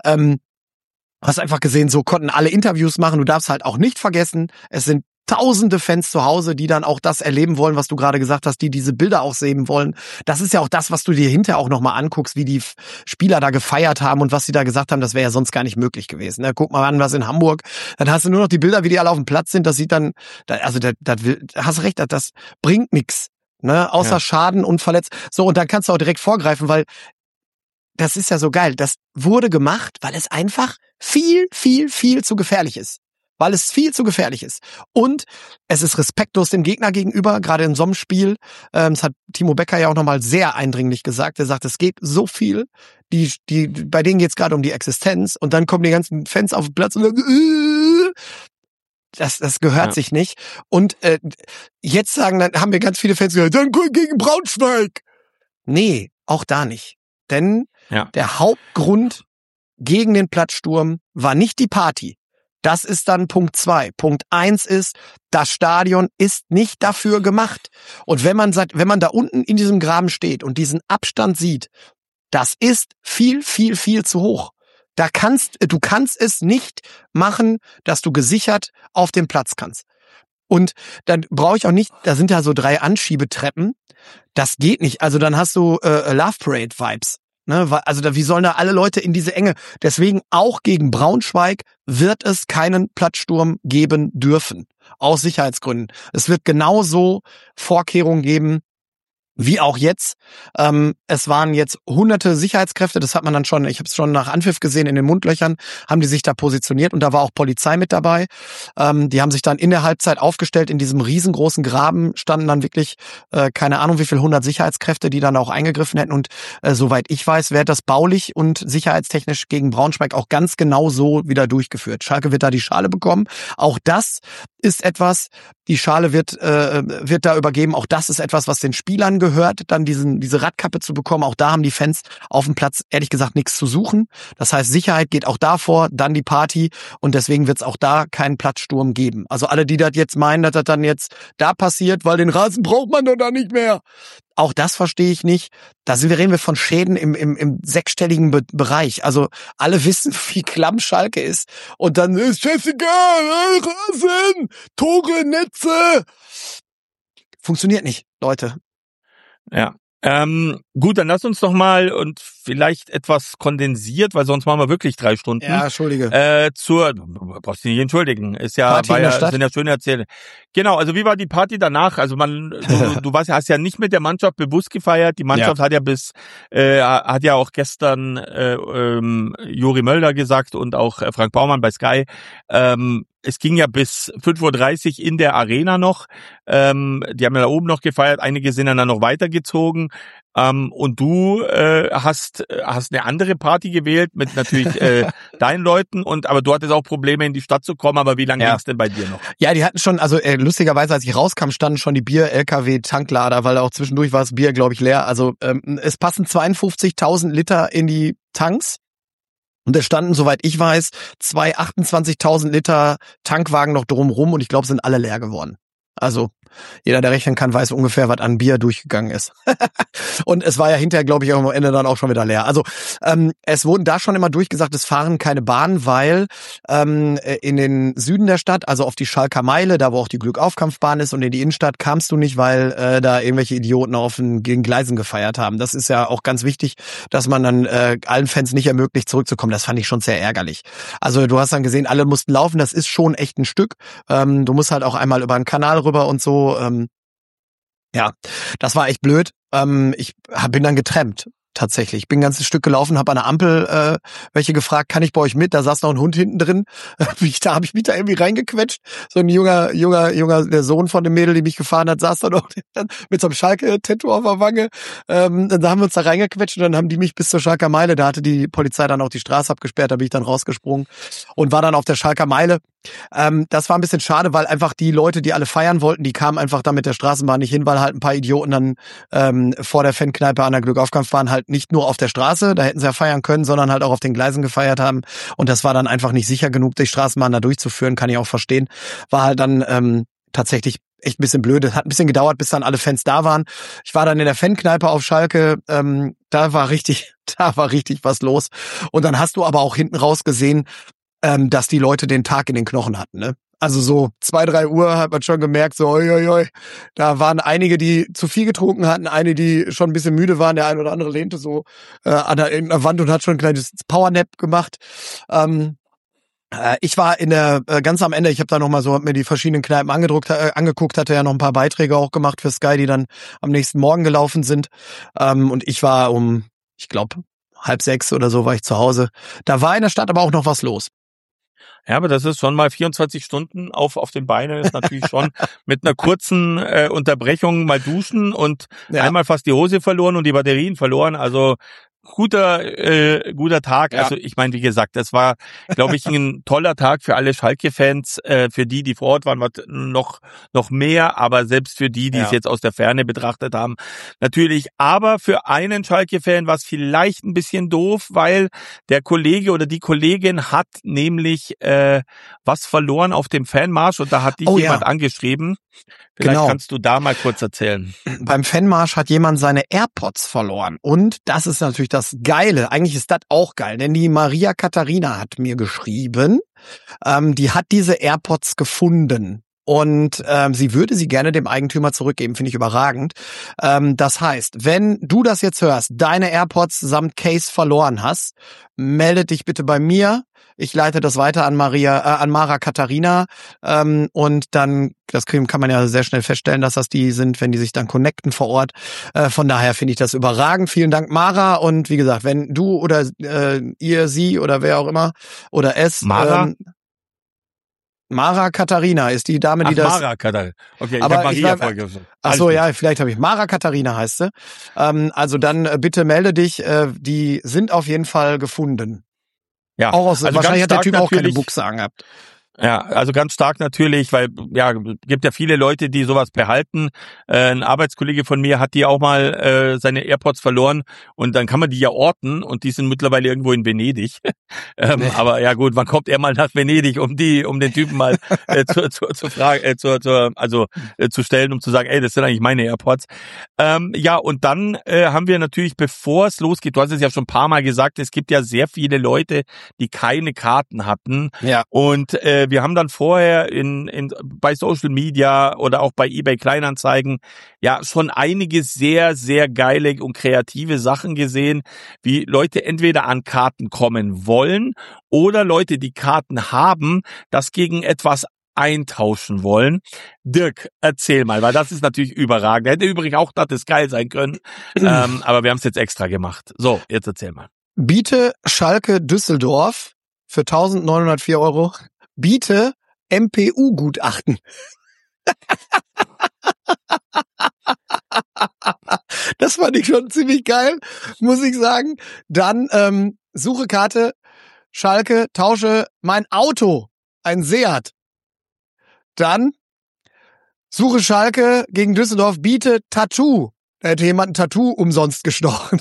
hast einfach gesehen, so konnten alle Interviews machen. Du darfst halt auch nicht vergessen, es sind Tausende Fans zu Hause, die dann auch das erleben wollen, was du gerade gesagt hast, die diese Bilder auch sehen wollen. Das ist ja auch das, was du dir hinterher auch nochmal anguckst, wie die Spieler da gefeiert haben und was sie da gesagt haben, das wäre ja sonst gar nicht möglich gewesen. Guck mal an, was in Hamburg, dann hast du nur noch die Bilder, wie die alle auf dem Platz sind, das sieht dann, hast recht, das bringt nichts, ne, außer Schaden und Verletzt. So, und dann kannst du auch direkt vorgreifen, weil das ist ja so geil. Das wurde gemacht, weil es einfach viel, viel, viel zu gefährlich ist. Weil es viel zu gefährlich ist. Und es ist respektlos dem Gegner gegenüber, gerade in so einem Spiel. Das hat Timo Becker ja auch nochmal sehr eindringlich gesagt. Er sagt, es geht so viel, bei denen geht es gerade um die Existenz. Und dann kommen die ganzen Fans auf den Platz und sagen, das gehört sich nicht. Und jetzt dann haben wir ganz viele Fans gesagt, dann gegen Braunschweig. Nee, auch da nicht. Denn der Hauptgrund gegen den Platzsturm war nicht die Party. Das ist dann Punkt 2. Punkt 1 ist, das Stadion ist nicht dafür gemacht. Und wenn man da unten in diesem Graben steht und diesen Abstand sieht, das ist viel, viel, viel zu hoch. Du kannst es nicht machen, dass du gesichert auf dem Platz kannst. Und dann brauche ich auch nicht, da sind ja so 3 Anschiebetreppen. Das geht nicht. Also dann hast du Love Parade Vibes. Ne, also wie sollen da alle Leute in diese Enge? Deswegen auch gegen Braunschweig wird es keinen Platzsturm geben dürfen. Aus Sicherheitsgründen. Es wird genauso Vorkehrungen geben Wie auch jetzt. Es waren jetzt hunderte Sicherheitskräfte, das hat man dann schon, ich habe es schon nach Anpfiff gesehen, in den Mundlöchern haben die sich da positioniert und da war auch Polizei mit dabei. Die haben sich dann in der Halbzeit aufgestellt, in diesem riesengroßen Graben standen dann wirklich, keine Ahnung wie viel 100 Sicherheitskräfte, die dann auch eingegriffen hätten und soweit ich weiß, wird das baulich und sicherheitstechnisch gegen Braunschweig auch ganz genau so wieder durchgeführt. Schalke wird da die Schale bekommen. Auch das ist etwas, die Schale wird da übergeben. Auch das ist etwas, was den Spielern gehört, dann diese Radkappe zu bekommen. Auch da haben die Fans auf dem Platz ehrlich gesagt nichts zu suchen. Das heißt, Sicherheit geht auch davor, dann die Party und deswegen wird es auch da keinen Platzsturm geben. Also alle, die das jetzt meinen, dass das dann jetzt da passiert, weil den Rasen braucht man doch da nicht mehr. Auch das verstehe ich nicht. Reden wir von Schäden im sechsstelligen Bereich. Also alle wissen, wie klamm Schalke ist. Und dann ist scheißegal, Rasen, Tore, Netze. Funktioniert nicht, Leute. Ja. Gut, dann lass uns doch mal und vielleicht etwas kondensiert, weil sonst machen wir wirklich 3 Stunden. Ja, entschuldige. Du brauchst dich nicht entschuldigen. Ist ja, Party in der Stadt? sind ja schöne Erzählungen. Genau, also wie war die Party danach? Also du hast ja nicht mit der Mannschaft bewusst gefeiert. Die Mannschaft hat ja auch gestern Juri Mölder gesagt und auch Frank Baumann bei Sky. Es ging ja bis 5:30 Uhr in der Arena noch. Die haben ja da oben noch gefeiert. Einige sind dann noch weitergezogen. Und du hast eine andere Party gewählt mit natürlich deinen Leuten aber du hattest auch Probleme in die Stadt zu kommen, aber wie lange ging's denn bei dir noch? Ja, die hatten schon, also lustigerweise, als ich rauskam, standen schon die Bier-LKW-Tanklader, weil auch zwischendurch war das Bier, glaube ich, leer. Also es passen 52.000 Liter in die Tanks. Und es standen, soweit ich weiß, 28.000 Liter Tankwagen noch drumrum und ich glaube, sind alle leer geworden. Also jeder, der rechnen kann, weiß ungefähr, was an Bier durchgegangen ist. Und es war ja hinterher, glaube ich, am Ende dann auch schon wieder leer. Also es wurden da schon immer durchgesagt, es fahren keine Bahnen, weil in den Süden der Stadt, also auf die Schalker Meile, da wo auch die Glückaufkampfbahn ist und in die Innenstadt kamst du nicht, weil da irgendwelche Idioten gegen Gleisen gefeiert haben. Das ist ja auch ganz wichtig, dass man dann allen Fans nicht ermöglicht, zurückzukommen. Das fand ich schon sehr ärgerlich. Also du hast dann gesehen, alle mussten laufen, das ist schon echt ein Stück. Du musst halt auch einmal über den Kanal rüber und so. Ja, das war echt blöd. Ich bin dann getrennt. Tatsächlich. Ich bin ein ganzes Stück gelaufen, habe an der Ampel welche gefragt, kann ich bei euch mit? Da saß noch ein Hund hinten drin. Da habe ich mich da irgendwie reingequetscht. So ein junger, der Sohn von dem Mädel, die mich gefahren hat, saß da noch mit so einem Schalke-Tattoo auf der Wange. Dann haben wir uns da reingequetscht und dann haben die mich bis zur Schalker Meile, da hatte die Polizei dann auch die Straße abgesperrt, da bin ich dann rausgesprungen und war dann auf der Schalker Meile. Das war ein bisschen schade, weil einfach die Leute, die alle feiern wollten, die kamen einfach da mit der Straßenbahn nicht hin, weil halt ein paar Idioten dann vor der Fankneipe an der Glückaufkampfbahn halt nicht nur auf der Straße, da hätten sie ja feiern können, sondern halt auch auf den Gleisen gefeiert haben. Und das war dann einfach nicht sicher genug, die Straßenbahn da durchzuführen, kann ich auch verstehen. War halt dann tatsächlich echt ein bisschen blöd. Es hat ein bisschen gedauert, bis dann alle Fans da waren. Ich war dann in der Fankneipe auf Schalke, da war richtig was los. Und dann hast du aber auch hinten raus gesehen, dass die Leute den Tag in den Knochen hatten, ne? Also so 2, 3 Uhr hat man schon gemerkt, so oi. Da waren einige, die zu viel getrunken hatten, einige, die schon ein bisschen müde waren, der ein oder andere lehnte so an der Wand und hat schon ein kleines Powernap gemacht. Ich war ganz am Ende, ich habe da nochmal so mir die verschiedenen Kneipen angeguckt, hatte ja noch ein paar Beiträge auch gemacht für Sky, die dann am nächsten Morgen gelaufen sind. Und ich war ich glaube, 5:30 oder so war ich zu Hause. Da war in der Stadt aber auch noch was los. Ja, aber das ist schon mal 24 Stunden auf den Beinen, ist natürlich schon mit einer kurzen Unterbrechung mal duschen und einmal fast die Hose verloren und die Batterien verloren. Also guter Tag. Ja. Also ich meine, wie gesagt, das war, glaube ich, ein toller Tag für alle Schalke-Fans, für die vor Ort waren, noch mehr, aber selbst für die es jetzt aus der Ferne betrachtet haben, natürlich. Aber für einen Schalke-Fan war es vielleicht ein bisschen doof, weil der Kollege oder die Kollegin hat nämlich was verloren auf dem Fanmarsch und da hat dich jemand angeschrieben. Vielleicht kannst du da mal kurz erzählen. Beim Fanmarsch hat jemand seine AirPods verloren. Und das ist natürlich das Geile. Eigentlich ist das auch geil, denn die Maria Katharina hat mir geschrieben, die hat diese AirPods gefunden. Und sie würde sie gerne dem Eigentümer zurückgeben, finde ich überragend. Das heißt, wenn du das jetzt hörst, deine AirPods samt Case verloren hast, melde dich bitte bei mir. Ich leite das weiter an Mara Katharina und dann, kann man ja sehr schnell feststellen, dass das die sind, wenn die sich dann connecten vor Ort. Von daher finde ich das überragend. Vielen Dank, Mara. Und wie gesagt, wenn du oder ihr, sie oder wer auch immer oder es... Mara Katharina ist die Dame, die das... Mara Katharina. Okay, ich aber habe Maria vorgegriffen. Ach so, ja, vielleicht habe ich. Mara Katharina heißt sie. Also dann bitte melde dich. Die sind auf jeden Fall gefunden. Ja, auch aus, also wahrscheinlich hat der Typ auch keine natürlich Buchse angehabt. Ja, also ganz stark natürlich, weil ja gibt ja viele Leute, die sowas behalten. Ein Arbeitskollege von mir hat die auch mal seine AirPods verloren und dann kann man die ja orten und die sind mittlerweile irgendwo in Venedig. Aber ja gut, wann kommt er mal nach Venedig, um den Typen mal zu fragen, zu stellen, um zu sagen, ey, das sind eigentlich meine AirPods. Ja, und dann haben wir natürlich, bevor es losgeht, du hast es ja schon ein paar Mal gesagt, es gibt ja sehr viele Leute, die keine Karten hatten. Ja. Und wir haben dann vorher bei Social Media oder auch bei eBay Kleinanzeigen ja schon einige sehr, sehr geile und kreative Sachen gesehen, wie Leute entweder an Karten kommen wollen oder Leute, die Karten haben, das gegen etwas eintauschen wollen. Dirk, erzähl mal, weil das ist natürlich überragend. Hätte übrigens auch das geil sein können, aber wir haben es jetzt extra gemacht. So, jetzt erzähl mal. Biete Schalke Düsseldorf für 1.904 €. Biete MPU-Gutachten. Das fand ich schon ziemlich geil, muss ich sagen. Dann suche Karte, Schalke, tausche mein Auto, ein Seat. Dann suche Schalke gegen Düsseldorf, biete Tattoo. Da hätte jemand ein Tattoo umsonst gestochen.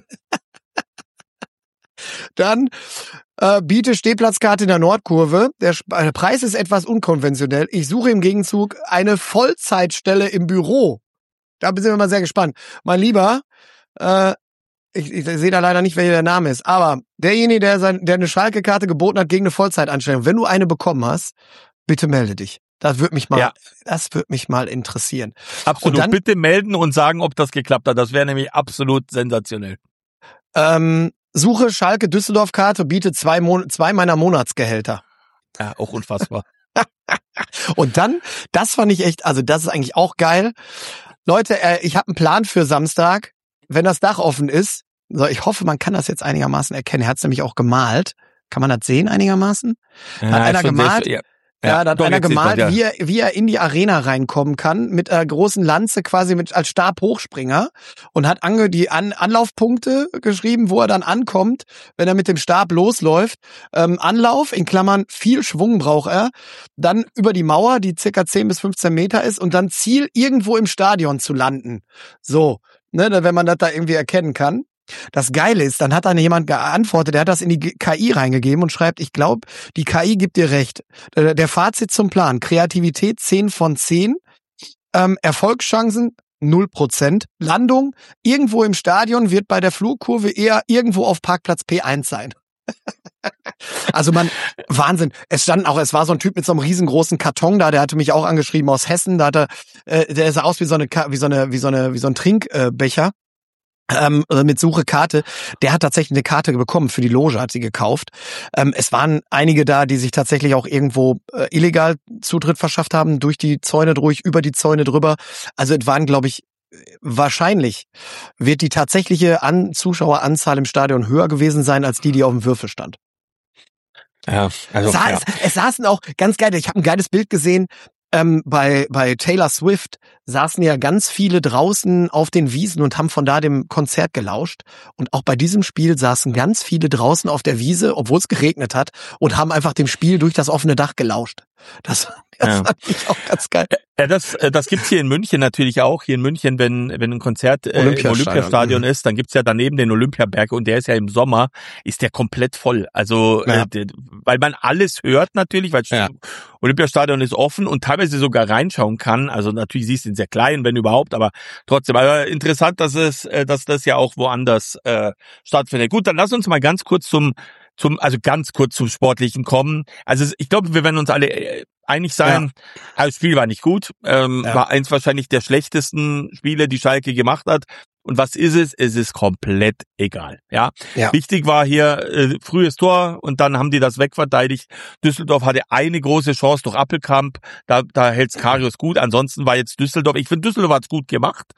Dann biete Stehplatzkarte in der Nordkurve. Der Preis ist etwas unkonventionell. Ich suche im Gegenzug eine Vollzeitstelle im Büro. Da sind wir mal sehr gespannt. Mein Lieber, ich sehe da leider nicht, wer der Name ist, aber derjenige, der eine Schalke-Karte geboten hat gegen eine Vollzeitanstellung, wenn du eine bekommen hast, bitte melde dich. Das würde mich mal interessieren. Absolut. Und dann, bitte melden und sagen, ob das geklappt hat. Das wäre nämlich absolut sensationell. Suche Schalke Düsseldorf-Karte, biete zwei meiner Monatsgehälter. Ja, auch unfassbar. Und dann, das fand ich echt, also das ist eigentlich auch geil. Leute, ich habe einen Plan für Samstag, wenn das Dach offen ist. So, ich hoffe, man kann das jetzt einigermaßen erkennen. Er hat es nämlich auch gemalt. Kann man das sehen einigermaßen? Ja, hat einer gemalt? Ja, da hat einer gemalt, ja. wie er in die Arena reinkommen kann, mit einer großen Lanze quasi als Stabhochspringer und hat die Anlaufpunkte geschrieben, wo er dann ankommt, wenn er mit dem Stab losläuft. Anlauf, in Klammern, viel Schwung braucht er, dann über die Mauer, die circa 10 bis 15 Meter ist und dann Ziel, irgendwo im Stadion zu landen. So, ne, wenn man das da irgendwie erkennen kann. Das Geile ist, dann hat dann jemand geantwortet, der hat das in die KI reingegeben und schreibt, ich glaube, die KI gibt dir recht. Der Fazit zum Plan, Kreativität 10 von 10, Erfolgschancen 0%, Landung irgendwo im Stadion wird bei der Flugkurve eher irgendwo auf Parkplatz P1 sein. Also Wahnsinn. Es war so ein Typ mit so einem riesengroßen Karton da, der hatte mich auch angeschrieben aus Hessen, der sah aus wie so ein Trinkbecher. Mit Suche Karte, der hat tatsächlich eine Karte bekommen für die Loge, hat sie gekauft. Es waren einige da, die sich tatsächlich auch irgendwo illegal Zutritt verschafft haben, durch die Zäune über die Zäune drüber. Also es waren, glaube ich, wahrscheinlich wird die tatsächliche Zuschaueranzahl im Stadion höher gewesen sein, als die auf dem Würfel stand. Ja, also Es saßen auch, ganz geil, ich habe ein geiles Bild gesehen, bei Taylor Swift saßen ja ganz viele draußen auf den Wiesen und haben von da dem Konzert gelauscht. Und auch bei diesem Spiel saßen ganz viele draußen auf der Wiese, obwohl es geregnet hat, und haben einfach dem Spiel durch das offene Dach gelauscht. Das fand ich auch ganz geil. Ja, das gibt's hier in München natürlich auch. Hier in München, wenn ein Konzert im Olympiastadion ist, dann gibt's ja daneben den Olympiaberg und der ist ja im Sommer, ist der komplett voll. Also, weil man alles hört natürlich, weil Olympiastadion ist offen und teilweise sogar reinschauen kann. Also natürlich siehst du ihn sehr klein, wenn überhaupt, aber trotzdem. Aber interessant, dass das ja auch woanders stattfindet. Gut, dann lass uns mal ganz kurz zum Sportlichen kommen. Also ich glaube, wir werden uns alle einig sein. Das Spiel war nicht gut. War eins wahrscheinlich der schlechtesten Spiele, die Schalke gemacht hat. Und was ist es? Es ist komplett egal. Ja. Wichtig war hier frühes Tor und dann haben die das wegverteidigt. Düsseldorf hatte eine große Chance durch Appelkamp. Da hält's Karius gut. Ansonsten war jetzt Düsseldorf. Ich finde, Düsseldorf hat's gut gemacht.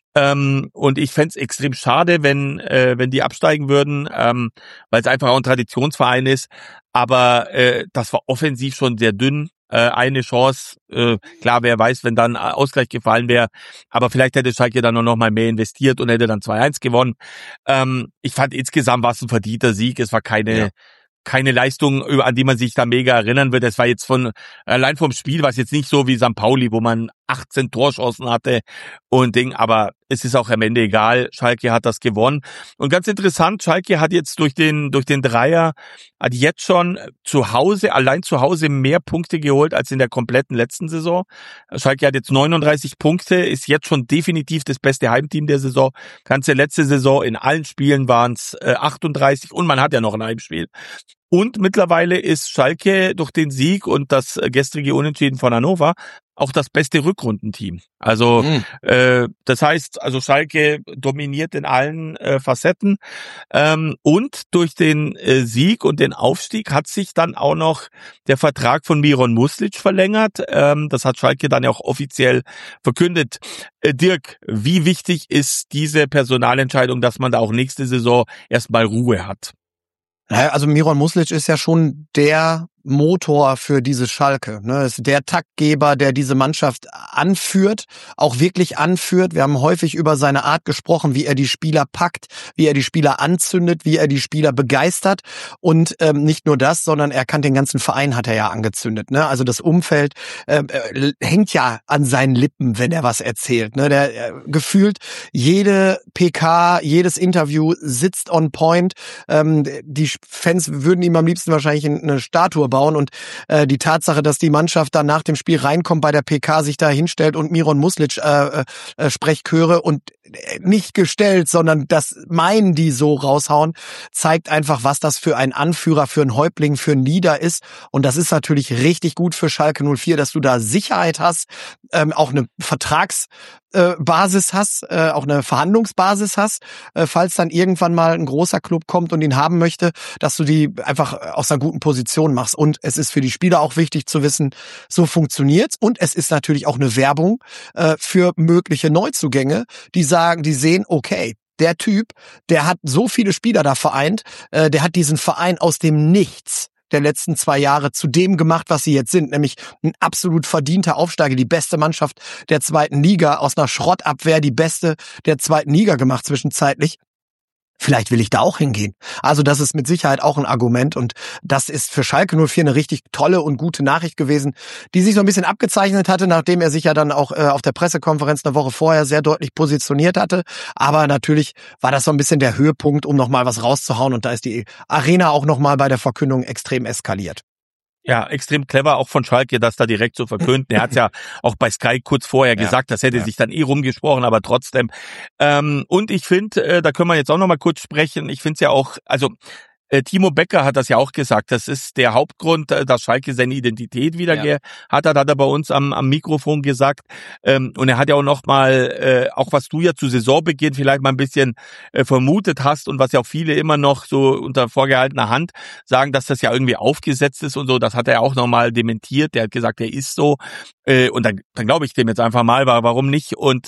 Und ich fänd's extrem schade, wenn die absteigen würden, weil es einfach auch ein Traditionsverein ist. Aber das war offensiv schon sehr dünn. Eine Chance, klar, wer weiß, wenn dann Ausgleich gefallen wäre, aber vielleicht hätte Schalke dann noch mal mehr investiert und hätte dann 2-1 gewonnen. Ich fand insgesamt war es ein verdienter Sieg, es war keine Leistung, an die man sich da mega erinnern wird. Es war jetzt allein vom Spiel, war es jetzt nicht so wie St. Pauli, wo man 18 Torchancen hatte und aber es ist auch am Ende egal. Schalke hat das gewonnen. Und ganz interessant, Schalke hat jetzt durch den Dreier, hat jetzt schon allein zu Hause mehr Punkte geholt als in der kompletten letzten Saison. Schalke hat jetzt 39 Punkte, ist jetzt schon definitiv das beste Heimteam der Saison. Ganze letzte Saison in allen Spielen waren es 38 und man hat ja noch ein Heimspiel. Und mittlerweile ist Schalke durch den Sieg und das gestrige Unentschieden von Hannover auch das beste Rückrundenteam. Also das heißt, also Schalke dominiert in allen Facetten. Und durch den Sieg und den Aufstieg hat sich dann auch noch der Vertrag von Miron Muslic verlängert. Das hat Schalke dann ja auch offiziell verkündet. Dirk, wie wichtig ist diese Personalentscheidung, dass man da auch nächste Saison erstmal Ruhe hat? Also Miron Muslic ist ja schon der Motor für diese Schalke, ne? Ist der Taktgeber, der diese Mannschaft anführt, auch wirklich anführt. Wir haben häufig über seine Art gesprochen, wie er die Spieler packt, wie er die Spieler anzündet, wie er die Spieler begeistert und nicht nur das, sondern er kann den ganzen Verein, hat er ja angezündet, ne? Also das Umfeld hängt ja an seinen Lippen, wenn er was erzählt, ne? Der gefühlt jede PK, jedes Interview sitzt on point. Die Fans würden ihm am liebsten wahrscheinlich eine Statue bauen und die Tatsache, dass die Mannschaft dann nach dem Spiel reinkommt bei der PK, sich da hinstellt und Miron Muslic Sprechchöre und nicht gestellt, sondern das meinen die so raushauen, zeigt einfach, was das für ein Anführer, für einen Häuptling, für einen Leader ist. Und das ist natürlich richtig gut für Schalke 04, dass du da Sicherheit hast, auch eine Vertragsbasis hast, auch eine Verhandlungsbasis hast, falls dann irgendwann mal ein großer Club kommt und ihn haben möchte, dass du die einfach aus einer guten Position machst. Und es ist für die Spieler auch wichtig zu wissen, so funktioniert's. Und es ist natürlich auch eine Werbung für mögliche Neuzugänge, die sehen, okay, der Typ, der hat so viele Spieler da vereint, der hat diesen Verein aus dem Nichts der letzten 2 Jahre zu dem gemacht, was sie jetzt sind, nämlich ein absolut verdienter Aufsteiger, die beste Mannschaft der 2. Liga, aus einer Schrottabwehr die beste der 2. Liga gemacht zwischenzeitlich. Vielleicht will ich da auch hingehen. Also das ist mit Sicherheit auch ein Argument und das ist für Schalke 04 eine richtig tolle und gute Nachricht gewesen, die sich so ein bisschen abgezeichnet hatte, nachdem er sich ja dann auch auf der Pressekonferenz eine Woche vorher sehr deutlich positioniert hatte. Aber natürlich war das so ein bisschen der Höhepunkt, um nochmal was rauszuhauen und da ist die Arena auch nochmal bei der Verkündung extrem eskaliert. Ja, extrem clever auch von Schalke, das da direkt zu verkünden. Er hat ja auch bei Sky kurz vorher gesagt, das hätte sich dann rumgesprochen, aber trotzdem. Und ich finde, da können wir jetzt auch noch mal kurz sprechen. Ich finde es ja auch, also Timo Becker hat das ja auch gesagt, das ist der Hauptgrund, dass Schalke seine Identität wieder hat er bei uns am Mikrofon gesagt. Und er hat ja auch noch mal, auch was du ja zu Saisonbeginn vielleicht mal ein bisschen vermutet hast und was ja auch viele immer noch so unter vorgehaltener Hand sagen, dass das ja irgendwie aufgesetzt ist und so, das hat er auch noch mal dementiert. Der hat gesagt, er ist so. Und dann glaube ich dem jetzt einfach mal, warum nicht? Und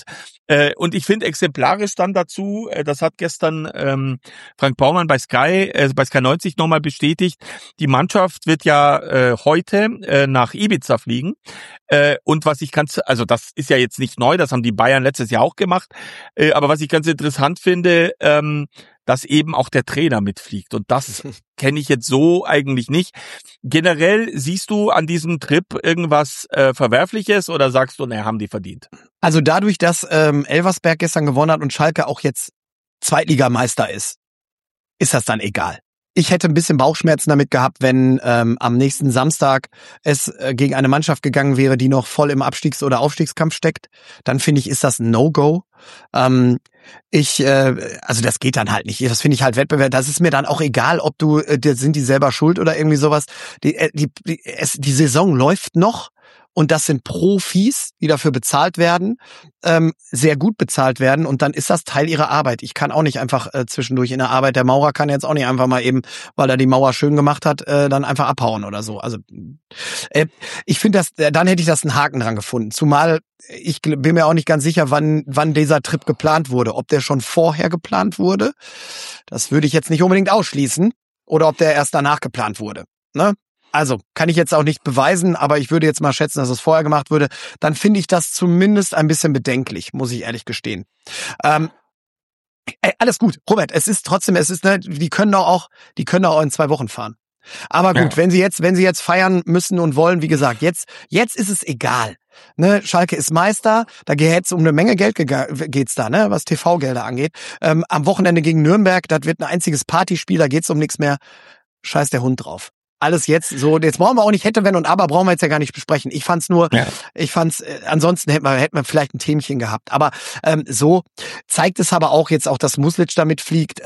ich finde exemplarisch dann dazu, das hat gestern Frank Baumann bei Sky 90 nochmal bestätigt, die Mannschaft wird ja heute nach Ibiza fliegen. Und was ich also das ist ja jetzt nicht neu, das haben die Bayern letztes Jahr auch gemacht. Aber was ich ganz interessant finde, dass eben auch der Trainer mitfliegt. Und das kenne ich jetzt so eigentlich nicht. Generell siehst du an diesem Trip irgendwas Verwerfliches oder sagst du, haben die verdient? Also dadurch, dass Elversberg gestern gewonnen hat und Schalke auch jetzt Zweitligameister ist das dann egal. Ich hätte ein bisschen Bauchschmerzen damit gehabt, wenn am nächsten Samstag es gegen eine Mannschaft gegangen wäre, die noch voll im Abstiegs- oder Aufstiegskampf steckt. Dann finde ich, ist das ein No-Go. Also das geht dann halt nicht. Das finde ich halt Wettbewerb. Das ist mir dann auch egal, ob sind die selber schuld oder irgendwie sowas. Die Saison läuft noch. und das sind Profis, die dafür bezahlt werden, sehr gut bezahlt werden und dann ist das Teil ihrer Arbeit. Ich kann auch nicht einfach zwischendurch in der Arbeit, der Maurer kann jetzt auch nicht einfach mal eben, weil er die Mauer schön gemacht hat, dann einfach abhauen oder so. Also ich finde dann hätte ich das einen Haken dran gefunden. Zumal ich bin mir auch nicht ganz sicher, wann dieser Trip geplant wurde. Ob der schon vorher geplant wurde, das würde ich jetzt nicht unbedingt ausschließen. Oder ob der erst danach geplant wurde. Ne? Also, kann ich jetzt auch nicht beweisen, aber ich würde jetzt mal schätzen, dass es vorher gemacht wurde. Dann finde ich das zumindest ein bisschen bedenklich, muss ich ehrlich gestehen. Alles gut, Robert, die können auch in 2 Wochen fahren. Aber gut, wenn sie jetzt feiern müssen und wollen, wie gesagt, jetzt ist es egal. Ne, Schalke ist Meister, da geht's um eine Menge Geld geht's da, ne, was TV-Gelder angeht. Am Wochenende gegen Nürnberg, das wird ein einziges Partyspiel, da geht's um nichts mehr. Scheiß der Hund drauf. Alles jetzt so, jetzt brauchen wir auch nicht hätte, wenn und aber brauchen wir jetzt ja gar nicht besprechen. Ansonsten hätten wir vielleicht ein Themchen gehabt. Aber so zeigt es aber auch jetzt auch, dass Muslic damit fliegt.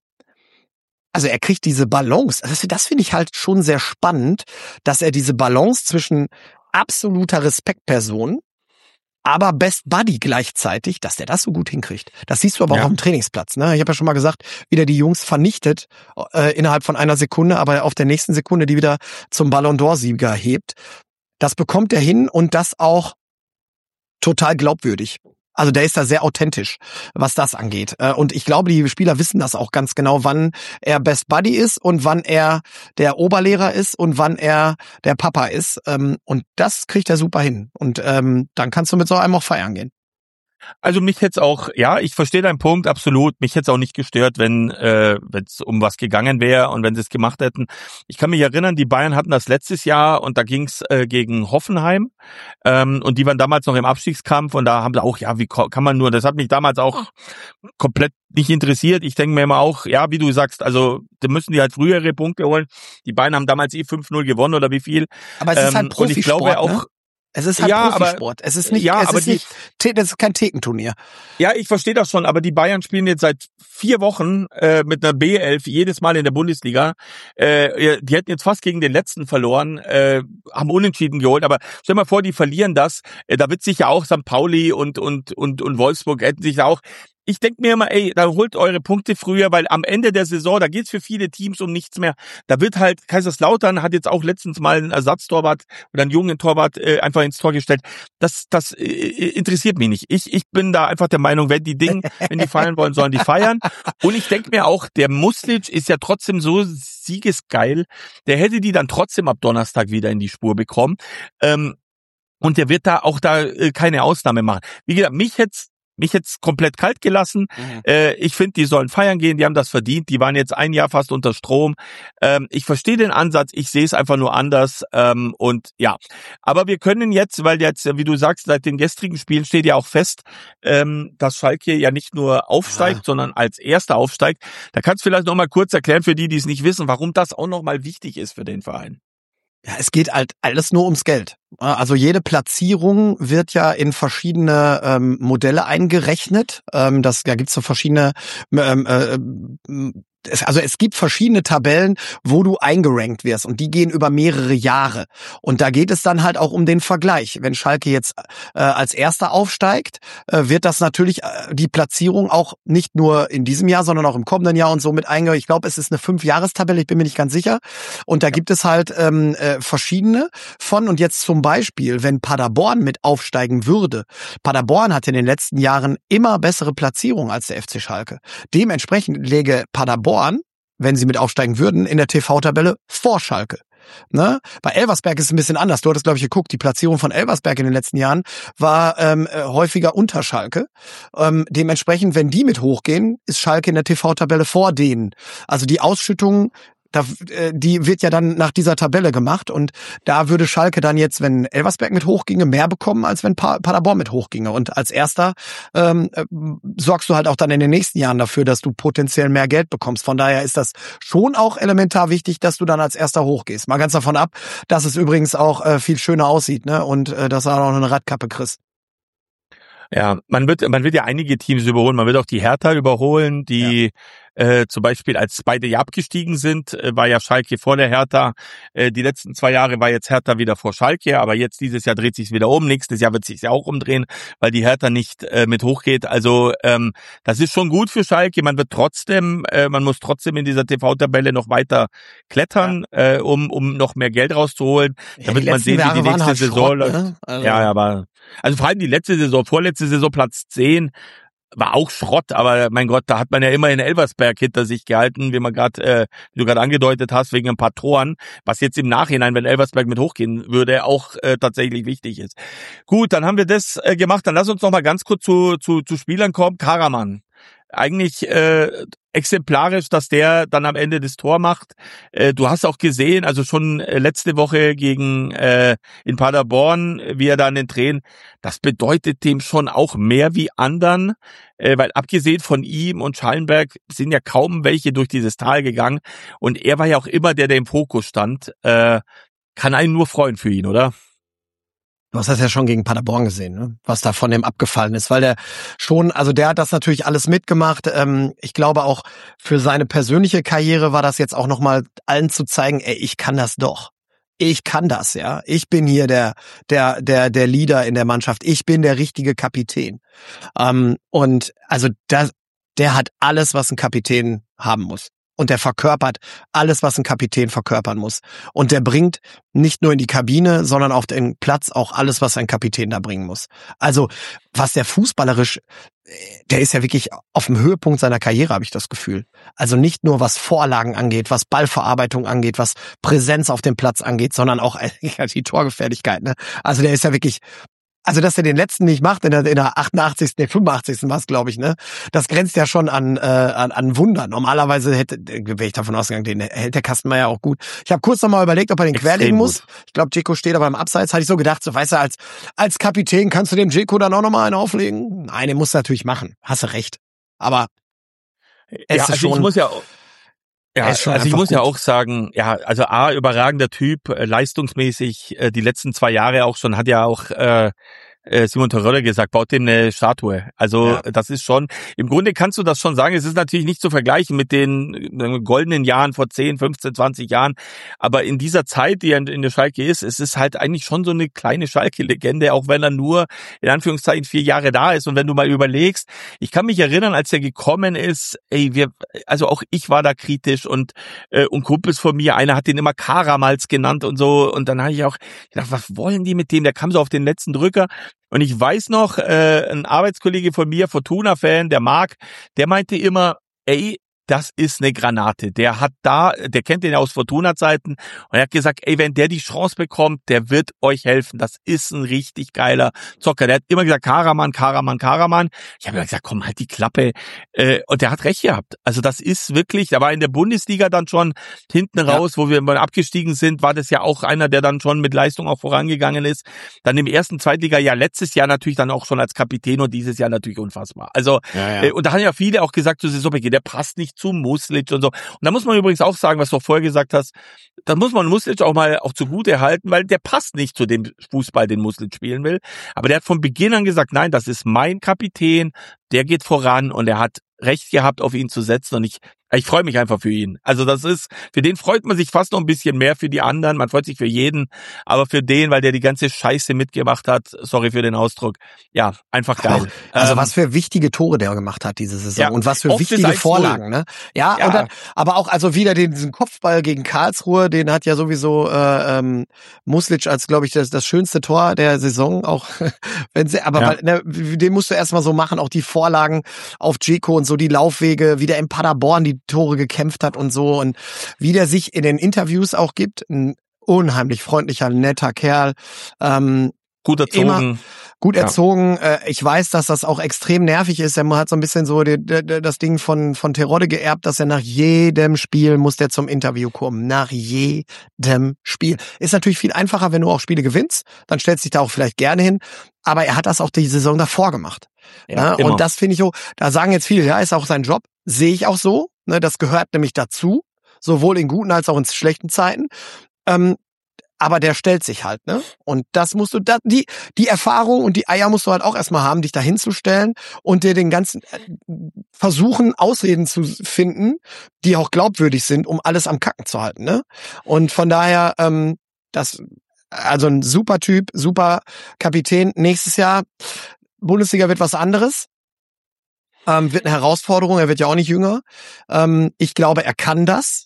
Also er kriegt diese Balance. Das finde ich halt schon sehr spannend, dass er diese Balance zwischen absoluter Respektperson, aber Best Buddy gleichzeitig, dass der das so gut hinkriegt. Das siehst du aber auch auf dem Trainingsplatz. Ne? Ich habe ja schon mal gesagt, wie der die Jungs vernichtet innerhalb von einer Sekunde, aber auf der nächsten Sekunde die wieder zum Ballon d'Or-Sieger hebt. Das bekommt er hin und das auch total glaubwürdig. Also der ist da sehr authentisch, was das angeht. Und ich glaube, die Spieler wissen das auch ganz genau, wann er Best Buddy ist und wann er der Oberlehrer ist und wann er der Papa ist. Und das kriegt er super hin. Und dann kannst du mit so einem auch feiern gehen. Also mich hätte es auch, ja, ich verstehe deinen Punkt, absolut. Mich hätte es auch nicht gestört, wenn es um was gegangen wäre und wenn sie es gemacht hätten. Ich kann mich erinnern, die Bayern hatten das letztes Jahr und da ging es gegen Hoffenheim und die waren damals noch im Abstiegskampf und da haben sie auch, ja, wie kann man nur, das hat mich damals auch komplett nicht interessiert. Ich denke mir immer auch, ja, wie du sagst, also da müssen die halt frühere Punkte holen. Die Bayern haben damals 5-0 gewonnen oder wie viel. Aber es ist halt Profisport, und ich glaube auch, ne? Es ist halt Profisport. Es ist nicht, das ist kein Thekenturnier. Ja, ich verstehe das schon, aber die Bayern spielen jetzt seit 4 Wochen mit einer B11 jedes Mal in der Bundesliga. Die hätten jetzt fast gegen den letzten verloren, haben Unentschieden geholt, aber stell mal vor, die verlieren das. Da wird sich ja auch St. Pauli und Wolfsburg hätten sich da auch. Ich denke mir immer, da holt eure Punkte früher, weil am Ende der Saison, da geht's für viele Teams um nichts mehr. Da wird halt, Kaiserslautern hat jetzt auch letztens mal einen Ersatztorwart oder einen jungen Torwart einfach ins Tor gestellt. Das interessiert mich nicht. Ich bin da einfach der Meinung, wenn die feiern wollen, sollen die feiern. Und ich denke mir auch, der Muslic ist ja trotzdem so siegesgeil, der hätte die dann trotzdem ab Donnerstag wieder in die Spur bekommen. Und der wird da keine Ausnahme machen. Wie gesagt, mich jetzt komplett kalt gelassen. Ich finde, die sollen feiern gehen, die haben das verdient. Die waren jetzt 1 Jahr fast unter Strom. Ich verstehe den Ansatz, ich sehe es einfach nur anders. Und ja, aber wir können jetzt, weil jetzt, wie du sagst, seit den gestrigen Spielen steht ja auch fest, dass Schalke ja nicht nur aufsteigt, sondern als Erster aufsteigt. Da kannst du vielleicht noch mal kurz erklären für die, die es nicht wissen, warum das auch noch mal wichtig ist für den Verein. Ja, es geht halt alles nur ums Geld. Also jede Platzierung wird ja in verschiedene Modelle eingerechnet. Da gibt's so verschiedene es gibt verschiedene Tabellen, wo du eingerankt wirst und die gehen über mehrere Jahre. Und da geht es dann halt auch um den Vergleich. Wenn Schalke jetzt als Erster aufsteigt, wird das natürlich die Platzierung auch nicht nur in diesem Jahr, sondern auch im kommenden Jahr und so mit eingerechnet. Ich glaube, es ist eine 5-Jahres-Tabelle, ich bin mir nicht ganz sicher. Und da gibt es halt verschiedene von. Und jetzt zum Beispiel, wenn Paderborn mit aufsteigen würde. Paderborn hat in den letzten Jahren immer bessere Platzierung als der FC Schalke. Dementsprechend läge Paderborn, wenn sie mit aufsteigen würden, in der TV-Tabelle vor Schalke. Ne? Bei Elversberg ist es ein bisschen anders. Du hattest, glaube ich, geguckt, die Platzierung von Elversberg in den letzten Jahren war häufiger unter Schalke. Dementsprechend, wenn die mit hochgehen, ist Schalke in der TV-Tabelle vor denen. Also die Ausschüttung, die wird ja dann nach dieser Tabelle gemacht und da würde Schalke dann jetzt, wenn Elversberg mit hochginge, mehr bekommen, als wenn Paderborn mit hochginge. Und als Erster sorgst du halt auch dann in den nächsten Jahren dafür, dass du potenziell mehr Geld bekommst. Von daher ist das schon auch elementar wichtig, dass du dann als Erster hochgehst. Mal ganz davon ab, dass es übrigens auch viel schöner aussieht, ne? Und dass du auch noch eine Radkappe kriegst. Ja, man wird ja einige Teams überholen. Man wird auch die Hertha überholen, die Zum Beispiel, als beide ja abgestiegen sind, war ja Schalke vor der Hertha. Die letzten 2 Jahre war jetzt Hertha wieder vor Schalke, aber jetzt dieses Jahr dreht sich's wieder um. Nächstes Jahr wird sich's ja auch umdrehen, weil die Hertha nicht mit hochgeht. Also das ist schon gut für Schalke. Man muss trotzdem in dieser TV-Tabelle noch weiter klettern, um noch mehr Geld rauszuholen. Ja, Da wird man sehen, wie die nächste halt Saison Schrott, läuft. ne? Also vor allem die vorletzte Saison Platz 10 war auch Schrott, aber mein Gott, da hat man ja immerhin Elversberg hinter sich gehalten, wie du gerade angedeutet hast, wegen ein paar Toren, was jetzt im Nachhinein, wenn Elversberg mit hochgehen würde, auch tatsächlich wichtig ist. Gut, dann haben wir das gemacht, dann lass uns noch mal ganz kurz zu Spielern kommen. Karaman. Eigentlich exemplarisch, dass der dann am Ende das Tor macht. Du hast auch gesehen, also schon letzte Woche in Paderborn, wie er da an den Tränen, das bedeutet dem schon auch mehr wie anderen, weil abgesehen von ihm und Schallenberg sind ja kaum welche durch dieses Tal gegangen und er war ja auch immer der im Fokus stand. Kann einen nur freuen für ihn, oder? Du hast das ja schon gegen Paderborn gesehen, ne? Was da von dem abgefallen ist, weil der hat das natürlich alles mitgemacht. Ich glaube auch für seine persönliche Karriere war das jetzt auch nochmal allen zu zeigen, ey, ich kann das doch. Ich kann das, ja. Ich bin hier der Leader in der Mannschaft. Ich bin der richtige Kapitän. Und also der hat alles, was ein Kapitän haben muss. Und der verkörpert alles, was ein Kapitän verkörpern muss. Und der bringt nicht nur in die Kabine, sondern auf den Platz auch alles, was ein Kapitän da bringen muss. Also, was der fußballerisch, der ist ja wirklich auf dem Höhepunkt seiner Karriere, habe ich das Gefühl. Also nicht nur was Vorlagen angeht, was Ballverarbeitung angeht, was Präsenz auf dem Platz angeht, sondern auch die Torgefährlichkeit, ne? Also der ist ja wirklich, also dass er den letzten nicht macht, in der 88., 85. war es, glaube ich, ne? Das grenzt ja schon an Wunder. Normalerweise wäre ich davon ausgegangen, den hält der Kastenmeier auch gut. Ich habe kurz nochmal überlegt, ob er den querlegen muss. Gut. Ich glaube, Dzeko steht aber im Abseits. Hatte ich so gedacht, so weißt du, als Kapitän kannst du dem Dzeko dann auch nochmal einen auflegen? Nein, den musst du natürlich machen. Hast du recht. Aber es ist schon... Ich muss ja auch sagen, ja, also überragender Typ, leistungsmäßig, die letzten 2 Jahre auch schon, hat ja auch Simon Terodde gesagt, baut dem eine Statue. Also das ist schon, im Grunde kannst du das schon sagen, es ist natürlich nicht zu vergleichen mit den goldenen Jahren vor 10, 15, 20 Jahren, aber in dieser Zeit, die er in der Schalke ist, es ist halt eigentlich schon so eine kleine Schalke-Legende, auch wenn er nur in Anführungszeichen 4 Jahre da ist. Und wenn du mal überlegst, ich kann mich erinnern, als er gekommen ist, also auch ich war da kritisch und Kumpels von mir, einer hat den immer Karamals genannt und so, und dann habe ich auch gedacht, was wollen die mit dem? Der kam so auf den letzten Drücker. Und ich weiß noch, ein Arbeitskollege von mir, Fortuna-Fan, der Marc, der meinte immer, das ist eine Granate. Der kennt den ja aus Fortuna-Zeiten, und er hat gesagt, wenn der die Chance bekommt, der wird euch helfen. Das ist ein richtig geiler Zocker. Der hat immer gesagt, Karaman. Ich habe immer gesagt, komm, halt die Klappe. Und der hat recht gehabt. Also das ist wirklich, da war in der Bundesliga dann schon hinten raus, wo wir mal abgestiegen sind, war das ja auch einer, der dann schon mit Leistung auch vorangegangen ist. Dann im ersten Zweitliga-Jahr, letztes Jahr natürlich dann auch schon als Kapitän und dieses Jahr natürlich unfassbar. Also, und da haben ja viele auch gesagt zu Saisonbeginn, der passt nicht zu Muslic und so. Und da muss man übrigens auch sagen, was du vorher gesagt hast, da muss man Muslic auch zugute halten, weil der passt nicht zu dem Fußball, den Muslic spielen will. Aber der hat von Beginn an gesagt, nein, das ist mein Kapitän, der geht voran, und er hat recht gehabt, auf ihn zu setzen, und ich freue mich einfach für ihn. Also für den freut man sich fast noch ein bisschen mehr, für die anderen. Man freut sich für jeden, aber für den, weil der die ganze Scheiße mitgemacht hat, sorry für den Ausdruck, ja, einfach geil. Also was für wichtige Tore der gemacht hat diese Saison, und was für wichtige Vorlagen, ne? Ja. Und dann, aber auch also wieder diesen Kopfball gegen Karlsruhe, den hat ja sowieso Muslic als, glaube ich, das schönste Tor der Saison, auch den musst du erstmal so machen, auch die Vorlagen auf Dzeko und so, die Laufwege, wie der in Paderborn die Tore gekämpft hat und so, und wie der sich in den Interviews auch gibt, ein unheimlich freundlicher, netter Kerl, gut erzogen. Gut erzogen. Ich weiß, dass das auch extrem nervig ist. Er hat so ein bisschen so das Ding von Terodde geerbt, dass er nach jedem Spiel muss der zum Interview kommen. Nach jedem Spiel. Ist natürlich viel einfacher, wenn du auch Spiele gewinnst. Dann stellst du dich da auch vielleicht gerne hin. Aber er hat das auch die Saison davor gemacht. Ja, und das finde ich so, da sagen jetzt viele, ja, ist auch sein Job. Sehe ich auch so. Ne, das gehört nämlich dazu. Sowohl in guten als auch in schlechten Zeiten. aber der stellt sich halt, ne? Und das musst du, die Erfahrung und die Eier musst du halt auch erstmal haben, dich da hinzustellen und dir den ganzen versuchen, Ausreden zu finden, die auch glaubwürdig sind, um alles am Kacken zu halten, ne? Und von daher, also ein super Typ, super Kapitän. Nächstes Jahr, Bundesliga wird was anderes. Wird eine Herausforderung, er wird ja auch nicht jünger. Ich glaube, er kann das.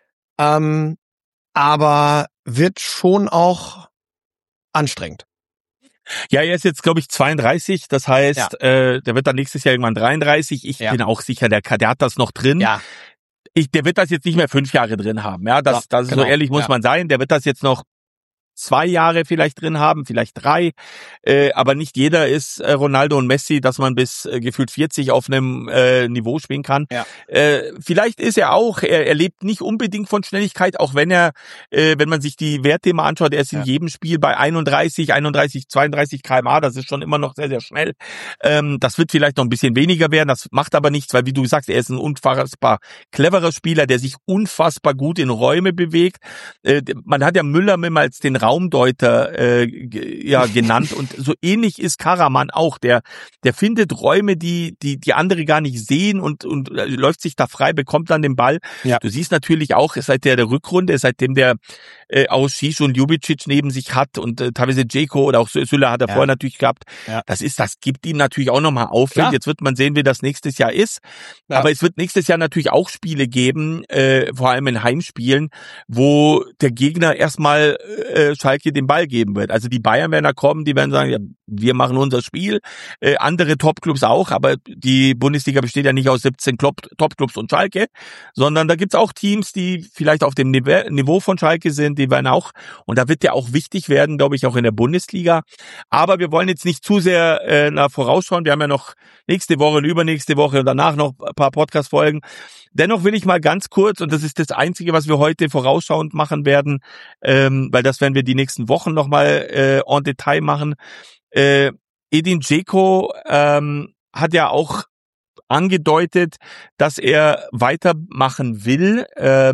Aber wird schon auch anstrengend. Ja, er ist jetzt, glaube ich, 32. Das heißt, der wird dann nächstes Jahr irgendwann 33. Ich bin auch sicher, der hat das noch drin. Ja. Der wird das jetzt nicht mehr 5 Jahre drin haben. Ja, das genau. So ehrlich muss man sein. Der wird das jetzt noch 2 Jahre vielleicht drin haben, vielleicht 3, aber nicht jeder ist Ronaldo und Messi, dass man bis gefühlt 40 auf einem Niveau spielen kann. Ja. Vielleicht ist er auch, er lebt nicht unbedingt von Schnelligkeit, auch wenn wenn man sich die Werte mal anschaut, er ist in jedem Spiel bei 31, 32 km/h, das ist schon immer noch sehr, sehr schnell. Das wird vielleicht noch ein bisschen weniger werden, das macht aber nichts, weil wie du sagst, er ist ein unfassbar cleverer Spieler, der sich unfassbar gut in Räume bewegt. Man hat ja Müller als den Raumdeuter genannt und so ähnlich ist Karaman auch. Der findet Räume, die andere gar nicht sehen und läuft sich da frei, bekommt dann den Ball. Ja. Du siehst natürlich auch seit der Rückrunde, seitdem der Aušić und Ljubicic neben sich hat und teilweise Dzeko oder auch Süle hat er vorher natürlich gehabt. Ja. Das gibt ihm natürlich auch nochmal Aufwind. Jetzt wird man sehen, wie das nächstes Jahr ist. Ja. Aber es wird nächstes Jahr natürlich auch Spiele geben, vor allem in Heimspielen, wo der Gegner erstmal Schalke den Ball geben wird. Also die Bayern werden da kommen, die werden sagen, ja, wir machen unser Spiel. Andere Topclubs auch, aber die Bundesliga besteht ja nicht aus 17 Topclubs und Schalke, sondern da gibt's auch Teams, die vielleicht auf dem Niveau von Schalke sind, die werden auch, und da wird der auch wichtig werden, glaube ich, auch in der Bundesliga. Aber wir wollen jetzt nicht zu sehr vorausschauen. Wir haben ja noch nächste Woche und übernächste Woche und danach noch ein paar Podcast-Folgen. Dennoch will ich mal ganz kurz, und das ist das Einzige, was wir heute vorausschauend machen werden, weil das werden wir die nächsten Wochen nochmal en Detail machen. Edin Dzeko hat ja auch angedeutet, dass er weitermachen will.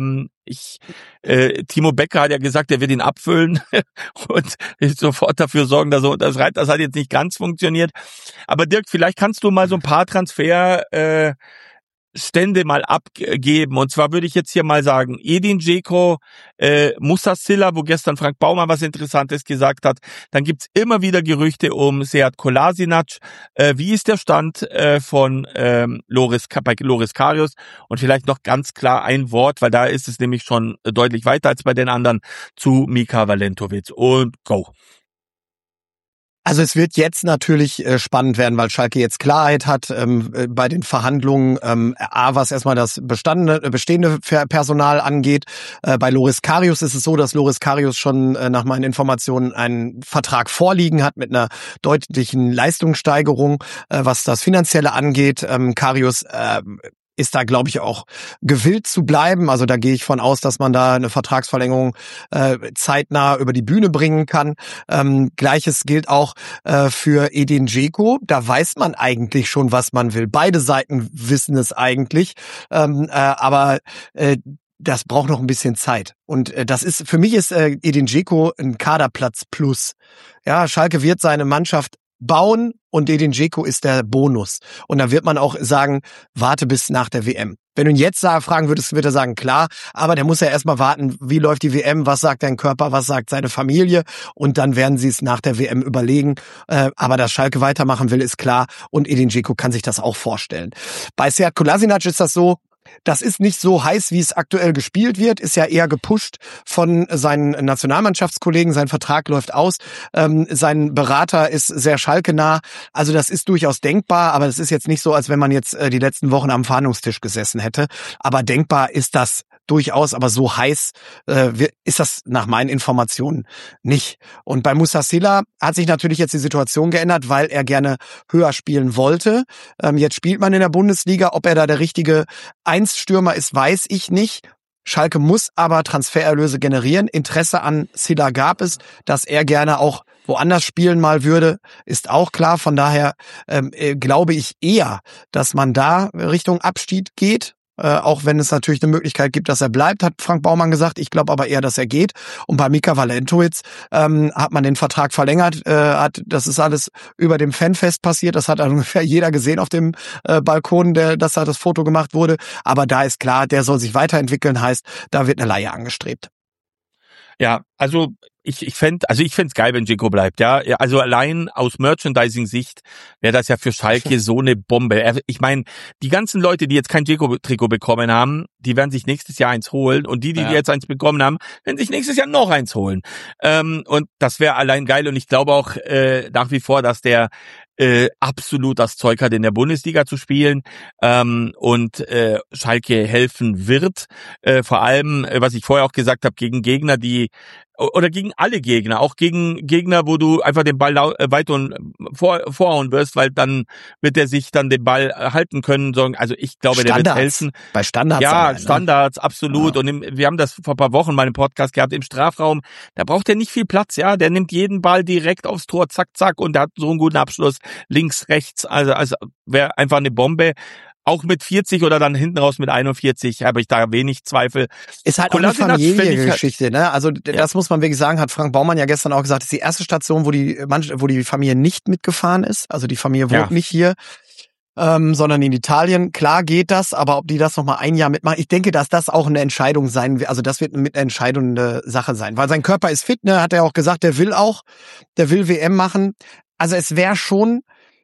Timo Becker hat ja gesagt, er wird ihn abfüllen und sofort dafür sorgen, dass er unterschreibt. Das hat jetzt nicht ganz funktioniert. Aber Dirk, vielleicht kannst du mal so ein paar Stände mal abgeben. Und zwar würde ich jetzt hier mal sagen, Edin Dzeko, Moussa Sylla, wo gestern Frank Baumann was Interessantes gesagt hat. Dann gibt's immer wieder Gerüchte um Sead Kolasinac. Wie ist der Stand von Loris Karius? Und vielleicht noch ganz klar ein Wort, weil da ist es nämlich schon deutlich weiter als bei den anderen, zu Mika Valentovic. Und go! Also es wird jetzt natürlich spannend werden, weil Schalke jetzt Klarheit hat bei den Verhandlungen, was erstmal das bestehende Personal angeht. Bei Loris Karius ist es so, dass Loris Karius schon nach meinen Informationen einen Vertrag vorliegen hat mit einer deutlichen Leistungssteigerung, was das Finanzielle angeht. Karius ist da, glaube ich, auch gewillt zu bleiben. Also da gehe ich von aus, dass man da eine Vertragsverlängerung zeitnah über die Bühne bringen kann. Gleiches gilt auch für Edin Dzeko. Da weiß man eigentlich schon, was man will. Beide Seiten wissen es eigentlich. Aber das braucht noch ein bisschen Zeit. Und für mich ist Edin Dzeko ein Kaderplatz plus. Ja, Schalke wird seine Mannschaft bauen und Edin Dzeko ist der Bonus. Und da wird man auch sagen, warte bis nach der WM. Wenn du ihn jetzt fragen würdest, wird er sagen, klar, aber der muss ja erstmal warten, wie läuft die WM, was sagt dein Körper, was sagt seine Familie, und dann werden sie es nach der WM überlegen. Aber dass Schalke weitermachen will, ist klar, und Edin Dzeko kann sich das auch vorstellen. Bei Sead Kolasinac ist das so, das ist nicht so heiß, wie es aktuell gespielt wird, ist ja eher gepusht von seinen Nationalmannschaftskollegen, sein Vertrag läuft aus, sein Berater ist sehr schalkenah, also das ist durchaus denkbar, aber das ist jetzt nicht so, als wenn man jetzt die letzten Wochen am Verhandlungstisch gesessen hätte, aber denkbar ist das durchaus, aber so heiß ist das nach meinen Informationen nicht. Und bei Moussa Sylla hat sich natürlich jetzt die Situation geändert, weil er gerne höher spielen wollte. Jetzt spielt man in der Bundesliga, ob er da der richtige Stürmer ist, weiß ich nicht. Schalke muss aber Transfererlöse generieren. Interesse an Sylla gab es, dass er gerne auch woanders spielen mal würde, ist auch klar. Von daher glaube ich eher, dass man da Richtung Abstieg geht. auch wenn es natürlich eine Möglichkeit gibt, dass er bleibt, hat Frank Baumann gesagt. Ich glaube aber eher, dass er geht. Und bei Mika Valentowitz hat man den Vertrag verlängert. Das ist alles über dem Fanfest passiert. Das hat ungefähr jeder gesehen auf dem Balkon, dass da das Foto gemacht wurde. Aber da ist klar, der soll sich weiterentwickeln, heißt, da wird eine Leihe angestrebt. Ja, also ich fänd's geil, wenn Dzeko bleibt, ja. Also allein aus Merchandising-Sicht wäre das ja für Schalke so eine Bombe. Ich meine, die ganzen Leute, die jetzt kein Dzeko-Trikot bekommen haben, die werden sich nächstes Jahr eins holen und die jetzt eins bekommen haben, werden sich nächstes Jahr noch eins holen. Und das wäre allein geil und ich glaube auch nach wie vor, dass der absolut das Zeug hat, in der Bundesliga zu spielen und Schalke helfen wird. Vor allem, was ich vorher auch gesagt habe, gegen Gegner, oder gegen alle Gegner, auch gegen Gegner, wo du einfach den Ball weit und vorhauen wirst, weil dann wird er sich dann den Ball halten können. Also ich glaube, Standards. Der wird helfen. Bei Standards. Ja, allein, ne? Standards, absolut. Ja. Und wir haben das vor ein paar Wochen mal im Podcast gehabt, im Strafraum, da braucht er nicht viel Platz, ja. Der nimmt jeden Ball direkt aufs Tor, zack, zack, und der hat so einen guten Abschluss, links, rechts, also wäre einfach eine Bombe. Auch mit 40 oder dann hinten raus mit 41 habe ich da wenig Zweifel. Ist halt auch eine Familiengeschichte, ne? Also das muss man wirklich sagen, hat Frank Baumann ja gestern auch gesagt, das ist die erste Station, wo die Familie nicht mitgefahren ist. Also die Familie wohnt nicht hier, sondern in Italien. Klar geht das, aber ob die das nochmal ein Jahr mitmachen, ich denke, dass das auch eine Entscheidung sein wird. Also das wird eine entscheidende Sache sein, weil sein Körper ist fit, ne? Hat er auch gesagt, der will WM machen. Also es wäre schon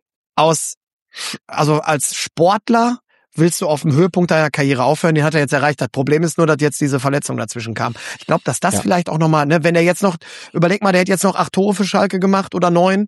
als Sportler willst du auf dem Höhepunkt deiner Karriere aufhören, den hat er jetzt erreicht. Das Problem ist nur, dass jetzt diese Verletzung dazwischen kam. Ich glaube, dass das vielleicht auch nochmal, ne, wenn er jetzt noch, überleg mal, der hätte jetzt noch 8 Tore für Schalke gemacht oder 9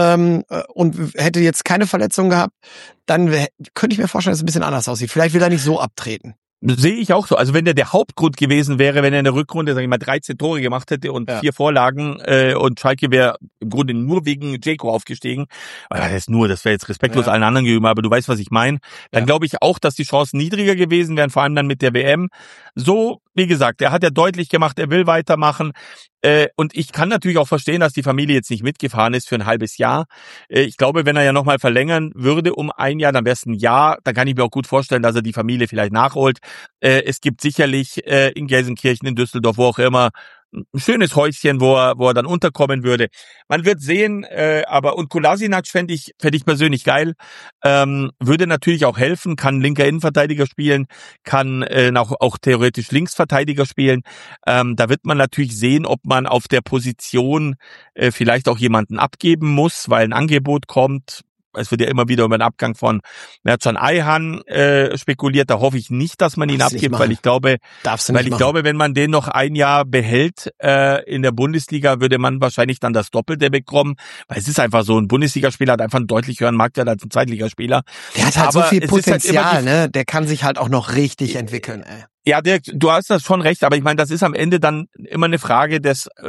und hätte jetzt keine Verletzung gehabt, dann könnte ich mir vorstellen, dass es ein bisschen anders aussieht. Vielleicht will er nicht so abtreten. Sehe ich auch so. Also wenn der Hauptgrund gewesen wäre, wenn er in der Rückrunde, sag ich mal, 13 Tore gemacht hätte und 4 Vorlagen und Schalke wäre im Grunde nur wegen Dzeko aufgestiegen, das wäre jetzt respektlos allen anderen gegenüber, aber du weißt, was ich meine, dann glaube ich auch, dass die Chancen niedriger gewesen wären, vor allem dann mit der WM. So, wie gesagt, er hat ja deutlich gemacht, er will weitermachen. Und ich kann natürlich auch verstehen, dass die Familie jetzt nicht mitgefahren ist für ein halbes Jahr. Ich glaube, wenn er ja nochmal verlängern würde um ein Jahr, dann wäre es ein Jahr. Dann kann ich mir auch gut vorstellen, dass er die Familie vielleicht nachholt. Es gibt sicherlich in Gelsenkirchen, in Düsseldorf, wo auch immer, ein schönes Häuschen, wo er dann unterkommen würde. Man wird sehen, und Kolasinac fände ich persönlich geil. Würde natürlich auch helfen, kann linker Innenverteidiger spielen, kann auch theoretisch Linksverteidiger spielen. Da wird man natürlich sehen, ob man auf der Position vielleicht auch jemanden abgeben muss, weil ein Angebot kommt. Es wird ja immer wieder über den Abgang von Mertcan Ayhan spekuliert. Da hoffe ich nicht, dass man ihn abgibt, weil ich glaube, wenn man den noch ein Jahr behält in der Bundesliga, würde man wahrscheinlich dann das Doppelte bekommen. Weil es ist einfach so, ein Bundesligaspieler hat einfach einen deutlich höheren Marktwert als ein Zweitligaspieler. Der hat halt so viel Potenzial, ne? Der kann sich halt auch noch richtig entwickeln, ey. Ja, Dirk, du hast das schon recht, aber ich meine, das ist am Ende dann immer eine Frage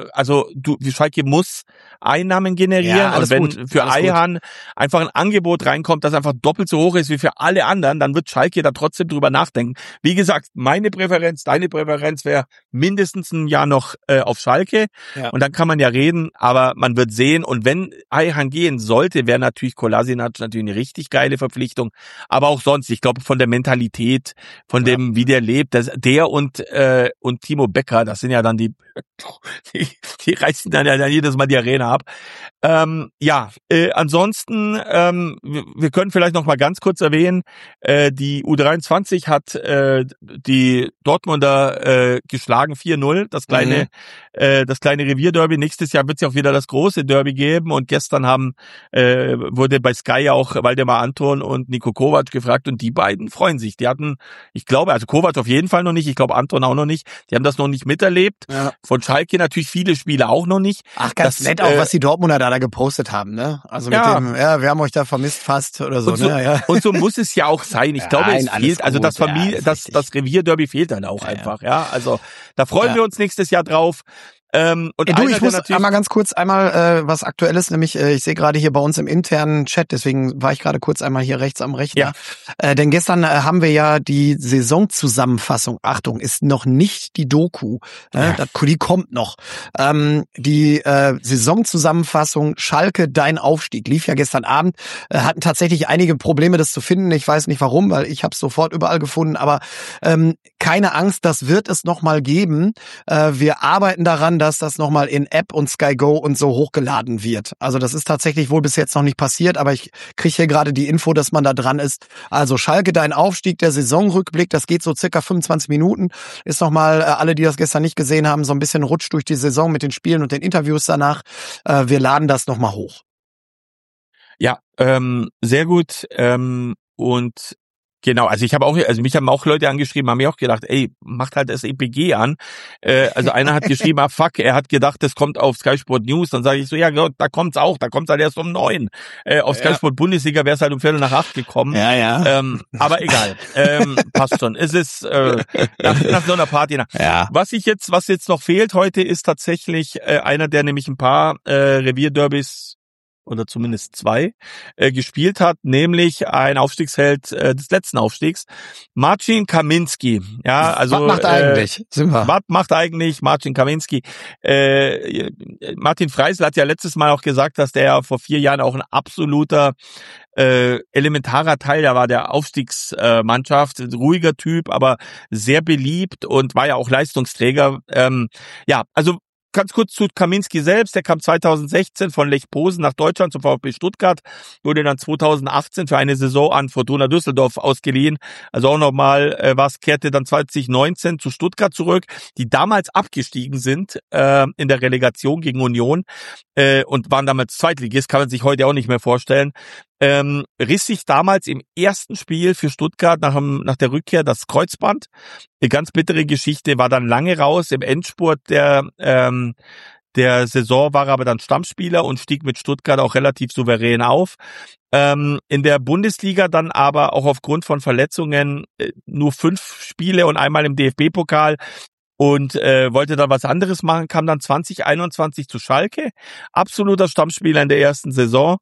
Schalke muss Einnahmen generieren und wenn für Ayhan einfach ein Angebot reinkommt, das einfach doppelt so hoch ist wie für alle anderen, dann wird Schalke da trotzdem drüber nachdenken. Wie gesagt, meine Präferenz, deine Präferenz wäre mindestens ein Jahr noch auf Schalke und dann kann man ja reden, aber man wird sehen und wenn Ayhan gehen sollte, wäre natürlich Kolasinac natürlich eine richtig geile Verpflichtung, aber auch sonst, ich glaube von der Mentalität, von dem, wie der lebt, der und Timo Becker, das sind ja dann die reißen dann ja jedes Mal die Arena ab. Ansonsten, wir können vielleicht noch mal ganz kurz erwähnen, die U23 hat die Dortmunder geschlagen 4-0, das kleine Revierderby. Nächstes Jahr wird es ja auch wieder das große Derby geben und gestern wurde bei Sky ja auch Waldemar Anton und Niko Kovac gefragt und die beiden freuen sich. Die hatten, ich glaube, also Kovac auf jeden Fall noch nicht, ich glaube Anton auch noch nicht, die haben das noch nicht miterlebt. Ja. Von Schalke natürlich viele Spieler auch noch nicht. Ach, ganz nett auch, was die Dortmunder da gepostet haben, ne? Also mit dem, wir haben euch da vermisst fast oder so, ne? Ja. Und so muss es ja auch sein. Ich glaube, es fehlt, also das Revierderby fehlt dann auch einfach, ja. Also da freuen wir uns nächstes Jahr drauf. Und ich muss einmal ganz kurz was Aktuelles, nämlich ich sehe gerade hier bei uns im internen Chat, deswegen war ich gerade kurz einmal hier rechts am Rechner. Ja. Denn gestern haben wir ja die Saisonzusammenfassung, Achtung, ist noch nicht die Doku, die kommt noch. Die Saisonzusammenfassung Schalke, dein Aufstieg, lief ja gestern Abend, hatten tatsächlich einige Probleme, das zu finden. Ich weiß nicht warum, weil ich habe es sofort überall gefunden, aber keine Angst, das wird es nochmal geben. Wir arbeiten daran, dass das nochmal in App und Sky Go und so hochgeladen wird. Also das ist tatsächlich wohl bis jetzt noch nicht passiert, aber ich kriege hier gerade die Info, dass man da dran ist. Also Schalke, dein Aufstieg, der Saisonrückblick, das geht so circa 25 Minuten. Ist nochmal, alle, die das gestern nicht gesehen haben, so ein bisschen rutscht durch die Saison mit den Spielen und den Interviews danach. Wir laden das nochmal hoch. Ja, sehr gut. Und genau, also mich haben auch Leute angeschrieben, haben mir auch gedacht, ey, macht halt das EPG an. Also einer hat geschrieben, fuck, er hat gedacht, das kommt auf Sky Sport News. Dann sage ich so, ja, da kommt's halt erst um 9. Auf Sky Sport Bundesliga wäre es halt um 7:45 gekommen. Ja. Aber egal, passt schon. Es ist nach so einer Party. Ja. Was jetzt noch fehlt heute, ist tatsächlich einer, der nämlich ein paar Revierderbys oder zumindest 2, gespielt hat, nämlich ein Aufstiegsheld des letzten Aufstiegs, Marcin Kaminski. Ja, also was macht eigentlich Marcin Kaminski? Martin Freisl hat ja letztes Mal auch gesagt, dass der ja vor 4 Jahren auch ein absoluter elementarer Teil, der war der Aufstiegsmannschaft, ruhiger Typ, aber sehr beliebt und war ja auch Leistungsträger. Also ganz kurz zu Kaminski selbst, der kam 2016 von Lech Posen nach Deutschland zum VfB Stuttgart, wurde dann 2018 für eine Saison an Fortuna Düsseldorf ausgeliehen, also auch nochmal kehrte dann 2019 zu Stuttgart zurück, die damals abgestiegen sind in der Relegation gegen Union und waren damals Zweitligist, kann man sich heute auch nicht mehr vorstellen. Riss sich damals im ersten Spiel für Stuttgart nach der Rückkehr das Kreuzband. Eine ganz bittere Geschichte, war dann lange raus. Im Endspurt der Saison war er aber dann Stammspieler und stieg mit Stuttgart auch relativ souverän auf. In der Bundesliga dann aber auch aufgrund von Verletzungen nur 5 Spiele und einmal im DFB-Pokal. Und wollte dann was anderes machen, kam dann 2021 zu Schalke, absoluter Stammspieler in der ersten Saison,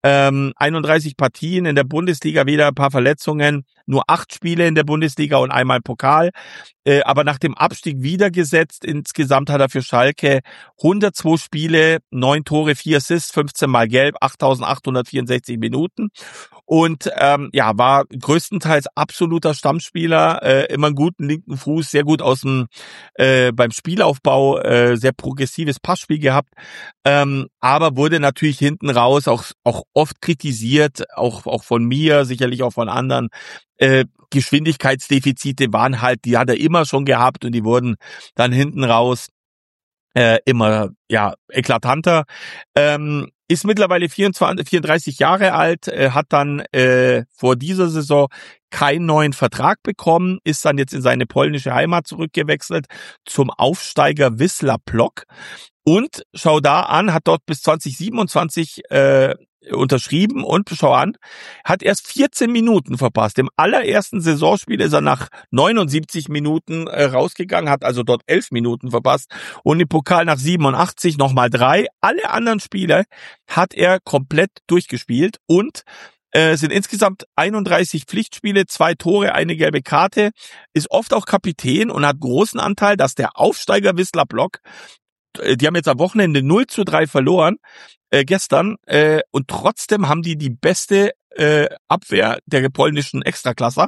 31 Partien in der Bundesliga, wieder ein paar Verletzungen, nur 8 Spiele in der Bundesliga und einmal Pokal, aber nach dem Abstieg wieder gesetzt. Insgesamt hat er für Schalke 102 Spiele, 9 Tore, 4 Assists, 15 Mal gelb, 8.864 Minuten. Und war größtenteils absoluter Stammspieler, immer einen guten linken Fuß, sehr gut beim Spielaufbau, sehr progressives Passspiel gehabt, aber wurde natürlich hinten raus auch oft kritisiert, auch von mir, sicherlich auch von anderen. Geschwindigkeitsdefizite die hat er immer schon gehabt und die wurden dann hinten raus immer eklatanter. Ist mittlerweile 34 Jahre alt, hat dann vor dieser Saison keinen neuen Vertrag bekommen, ist dann jetzt in seine polnische Heimat zurückgewechselt zum Aufsteiger Wisła Płock und schau da an, hat dort bis 2027 unterschrieben und schau an, hat erst 14 Minuten verpasst. Im allerersten Saisonspiel ist er nach 79 Minuten rausgegangen, hat also dort 11 Minuten verpasst und im Pokal nach 87 nochmal 3. Alle anderen Spiele hat er komplett durchgespielt und sind insgesamt 31 Pflichtspiele, 2 Tore, eine gelbe Karte, ist oft auch Kapitän und hat großen Anteil, dass der Aufsteiger Wisła Płock, die haben jetzt am Wochenende 0:3 verloren, gestern, und trotzdem haben die beste Abwehr der polnischen Extraklasse,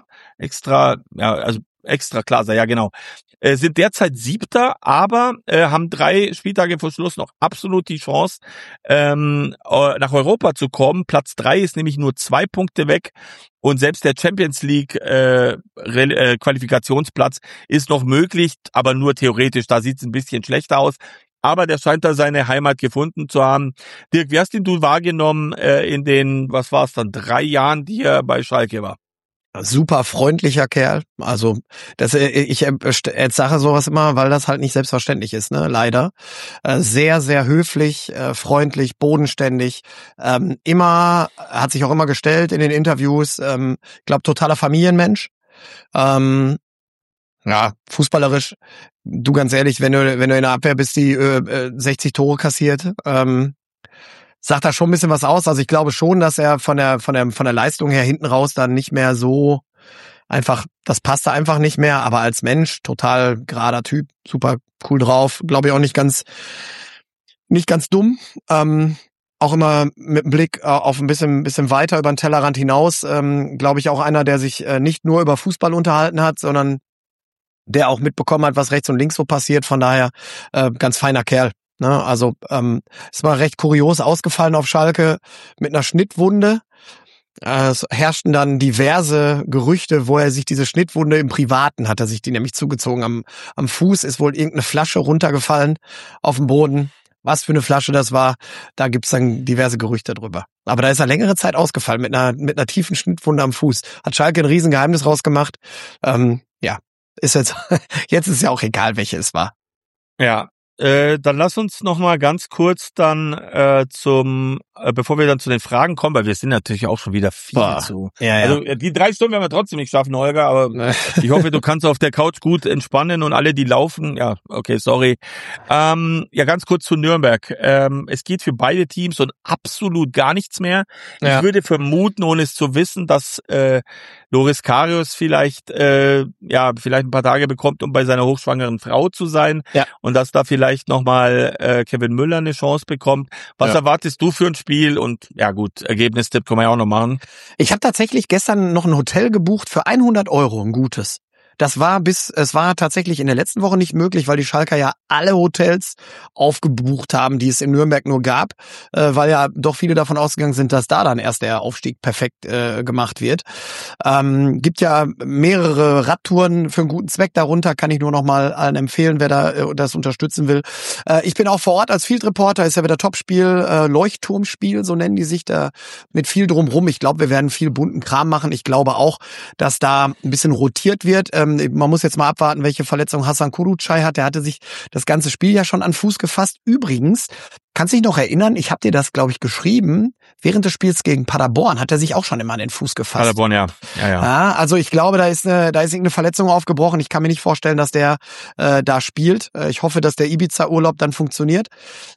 ja genau, sind derzeit 7., aber haben 3 Spieltage vor Schluss noch absolut die Chance, nach Europa zu kommen. Platz 3 ist nämlich nur 2 Punkte weg und selbst der Champions League Qualifikationsplatz ist noch möglich, aber nur theoretisch, da sieht es ein bisschen schlechter aus. Aber der scheint da seine Heimat gefunden zu haben. Dirk, wie hast du wahrgenommen in den, 3 Jahren, die er bei Schalke war? Super freundlicher Kerl. Also ich sage sowas immer, weil das halt nicht selbstverständlich ist, ne? Leider. Sehr, sehr höflich, freundlich, bodenständig. Hat sich auch immer gestellt in den Interviews. Glaube totaler Familienmensch. Ja, fußballerisch, du ganz ehrlich, wenn du in der Abwehr bist, die 60 Tore kassiert, sagt da schon ein bisschen was aus. Also ich glaube schon, dass er von der Leistung her hinten raus dann nicht mehr so einfach, das passte einfach nicht mehr, aber als Mensch total gerader Typ, super cool drauf, glaube ich auch nicht ganz dumm. Auch immer mit dem Blick auf ein bisschen weiter über den Tellerrand hinaus, glaube ich auch einer, der sich nicht nur über Fußball unterhalten hat, sondern der auch mitbekommen hat, was rechts und links so passiert. Von daher ganz feiner Kerl. Ne? Also es war recht kurios ausgefallen auf Schalke mit einer Schnittwunde. Es herrschten dann diverse Gerüchte, wo er sich diese Schnittwunde im Privaten hat er sich die nämlich zugezogen. Am Fuß ist wohl irgendeine Flasche runtergefallen auf den Boden. Was für eine Flasche das war, da gibt's dann diverse Gerüchte drüber. Aber da ist er längere Zeit ausgefallen mit einer tiefen Schnittwunde am Fuß. Hat Schalke ein Riesengeheimnis rausgemacht. Ja, ist jetzt ist ja auch egal, welche es war. Ja, dann lass uns noch mal ganz kurz dann bevor wir dann zu den Fragen kommen, weil wir sind natürlich auch schon wieder viel zu. Ja. Also die 3 Stunden werden wir trotzdem nicht schaffen, Holger, aber ich hoffe, du kannst auf der Couch gut entspannen und alle, die laufen, ja, okay, sorry. Ja, ganz kurz zu Nürnberg. Es geht für beide Teams und absolut gar nichts mehr. Ja. Ich würde vermuten, ohne es zu wissen, dass Loris Karius vielleicht ein paar Tage bekommt, um bei seiner hochschwangeren Frau zu sein. Ja. Und dass da vielleicht nochmal Kevin Müller eine Chance bekommt. Was erwartest du für ein Spiel? Und ja gut, Ergebnistipp können wir ja auch noch machen. Ich habe tatsächlich gestern noch ein Hotel gebucht für 100 €, ein gutes. Es war tatsächlich in der letzten Woche nicht möglich, weil die Schalker ja alle Hotels aufgebucht haben, die es in Nürnberg nur gab, weil ja doch viele davon ausgegangen sind, dass da dann erst der Aufstieg perfekt gemacht wird. Gibt ja mehrere Radtouren für einen guten Zweck darunter, kann ich nur noch mal allen empfehlen, wer da das unterstützen will. Ich bin auch vor Ort als Field Reporter, ist ja wieder Topspiel, Leuchtturmspiel, so nennen die sich da, mit viel drumrum. Ich glaube, wir werden viel bunten Kram machen. Ich glaube auch, dass da ein bisschen rotiert wird. Man muss jetzt mal abwarten, welche Verletzung Hasan Kurucay hat. Der hatte sich das ganze Spiel ja schon an Fuß gefasst. Übrigens, kannst du dich noch erinnern, ich habe dir das, glaube ich, geschrieben, während des Spiels gegen Paderborn hat er sich auch schon immer an den Fuß gefasst. Paderborn, ja. Also ich glaube, da ist irgendeine Verletzung aufgebrochen. Ich kann mir nicht vorstellen, dass der da spielt. Ich hoffe, dass der Ibiza-Urlaub dann funktioniert.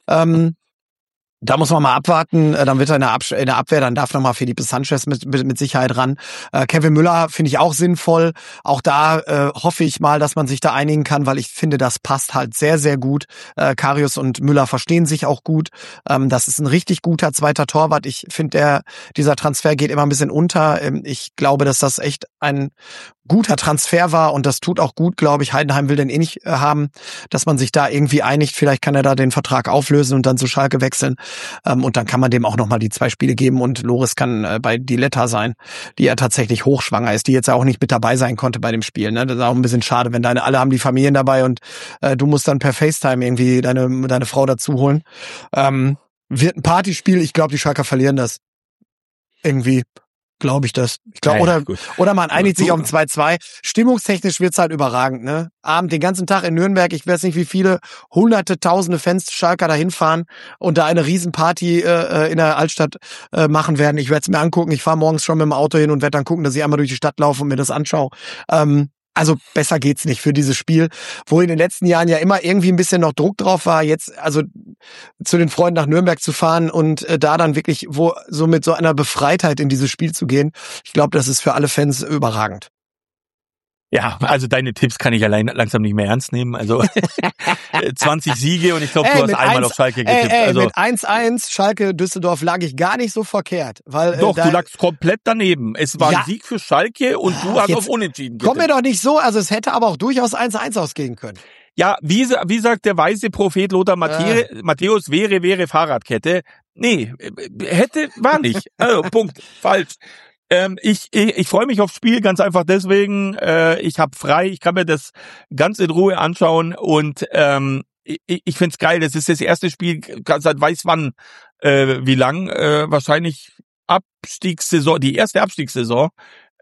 Da muss man mal abwarten, dann wird er in der Abwehr, dann darf nochmal Felipe Sanchez mit Sicherheit ran. Kevin Müller finde ich auch sinnvoll. Auch da hoffe ich mal, dass man sich da einigen kann, weil ich finde, das passt halt sehr, sehr gut. Karius und Müller verstehen sich auch gut. Das ist ein richtig guter zweiter Torwart. Ich finde, dieser Transfer geht immer ein bisschen unter. Ich glaube, dass das echt ein guter Transfer war und das tut auch gut, glaube ich. Heidenheim will den eh nicht haben, dass man sich da irgendwie einigt. Vielleicht kann er da den Vertrag auflösen und dann zu Schalke wechseln. Und dann kann man dem auch nochmal die 2 Spiele geben und Loris kann bei Diletta sein, die ja tatsächlich hochschwanger ist, die jetzt auch nicht mit dabei sein konnte bei dem Spiel. Ne? Das ist auch ein bisschen schade, wenn alle haben die Familien dabei und du musst dann per FaceTime irgendwie deine Frau dazu holen. Wird ein Partyspiel. Ich glaube, die Schalker verlieren das. Irgendwie. Glaube ich das. Ich glaube, oder man einigt sich auf ein 2-2. Stimmungstechnisch wird's halt überragend, ne? Abend den ganzen Tag in Nürnberg, ich weiß nicht, wie viele hunderte, tausende Fans Schalker da hinfahren und da eine Riesenparty in der Altstadt machen werden. Ich werde es mir angucken. Ich fahre morgens schon mit dem Auto hin und werde dann gucken, dass ich einmal durch die Stadt laufe und mir das anschaue. Also besser geht's nicht für dieses Spiel, wo in den letzten Jahren ja immer irgendwie ein bisschen noch Druck drauf war, jetzt also zu den Freunden nach Nürnberg zu fahren und da dann wirklich so mit so einer Befreitheit in dieses Spiel zu gehen. Ich glaube, das ist für alle Fans überragend. Ja, also deine Tipps kann ich allein langsam nicht mehr ernst nehmen. Also 20 Siege und ich glaube, du hast einmal auf Schalke getippt. Also mit 1-1 Schalke Düsseldorf lag ich gar nicht so verkehrt. Weil, doch, du lagst komplett daneben. Es war ein Sieg für Schalke und du hast auf Unentschieden getippt. Komm mir doch nicht so, also es hätte aber auch durchaus 1-1 ausgehen können. Ja, wie sagt der weise Prophet Lothar Matthäus, wäre Fahrradkette. Nee, war nicht. Also, Punkt, falsch. Ich freue mich aufs Spiel ganz einfach deswegen. Ich habe frei, ich kann mir das ganz in Ruhe anschauen und ich find's geil. Das ist das erste Spiel seit weiß wann, wie lang, wahrscheinlich Abstiegssaison, die erste Abstiegssaison.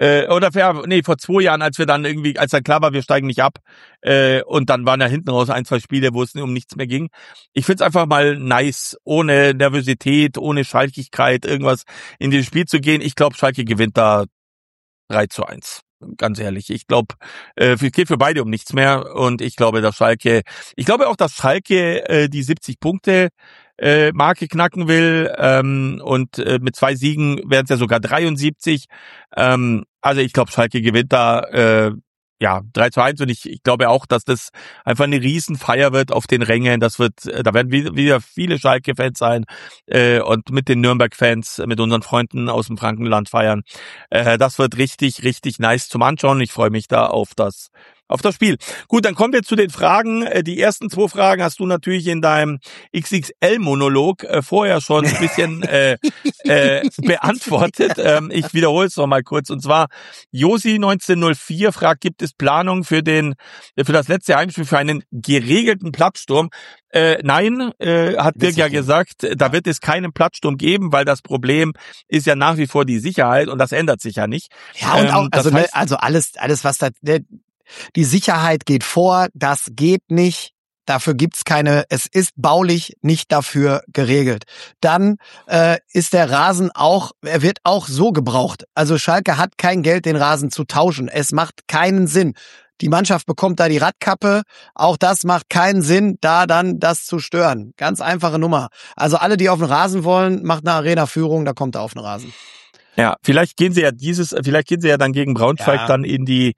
Vor 2 Jahren, als dann klar war, wir steigen nicht ab, und dann waren ja hinten raus 1, 2 Spiele, wo es um nichts mehr ging. Ich find's einfach mal nice, ohne Nervosität, ohne Schalkigkeit, irgendwas in dieses Spiel zu gehen. Ich glaube, Schalke gewinnt da 3-1. ganz ehrlich. Ich glaube, es geht für beide um nichts mehr und ich glaube auch, dass Schalke die 70 Punkte Marke knacken will und mit 2 Siegen wären es ja sogar 73. Also ich glaube, Schalke gewinnt da 3-1 und ich glaube auch, dass das einfach eine Riesenfeier wird auf den Rängen. Da werden wieder viele Schalke-Fans sein und mit den Nürnberg-Fans, mit unseren Freunden aus dem Frankenland feiern. Das wird richtig, richtig nice zum Anschauen. Ich freue mich da auf das Spiel. Gut, dann kommen wir zu den Fragen. Die ersten 2 Fragen hast du natürlich in deinem XXL-Monolog vorher schon ein bisschen beantwortet. Ich wiederhole es noch mal kurz. Und zwar, Josi 1904 fragt, gibt es Planung für das letzte Heimspiel für einen geregelten Plattsturm? Nein, hat Dirk ja gesagt, da wird es keinen Plattsturm geben, weil das Problem ist ja nach wie vor die Sicherheit und das ändert sich ja nicht. Ja, und auch, also alles, was da, die Sicherheit geht vor, das geht nicht. Dafür gibt's keine, es ist baulich nicht dafür geregelt. Dann ist der Rasen er wird auch so gebraucht. Also Schalke hat kein Geld, den Rasen zu tauschen. Es macht keinen Sinn. Die Mannschaft bekommt da die Radkappe. Auch das macht keinen Sinn, da dann das zu stören. Ganz einfache Nummer. Also alle, die auf den Rasen wollen, macht eine Arena-Führung, da kommt er auf den Rasen. Ja, vielleicht gehen sie ja dann gegen Braunschweig dann in die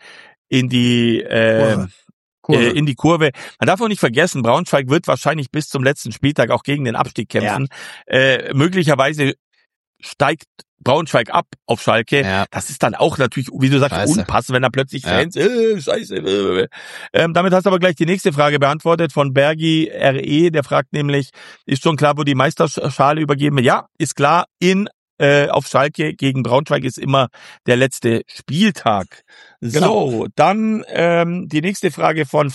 Kurve. Man darf auch nicht vergessen, Braunschweig wird wahrscheinlich bis zum letzten Spieltag auch gegen den Abstieg kämpfen. Ja. Möglicherweise steigt Braunschweig ab auf Schalke. Ja. Das ist dann auch natürlich, wie du sagst, unpassend, wenn da plötzlich Fans, scheiße. Damit hast du aber gleich die nächste Frage beantwortet von Bergi RE, der fragt nämlich, ist schon klar, wo die Meisterschale übergeben wird? Ja, ist klar, auf Schalke gegen Braunschweig ist immer der letzte Spieltag. Genau. So, dann die nächste Frage von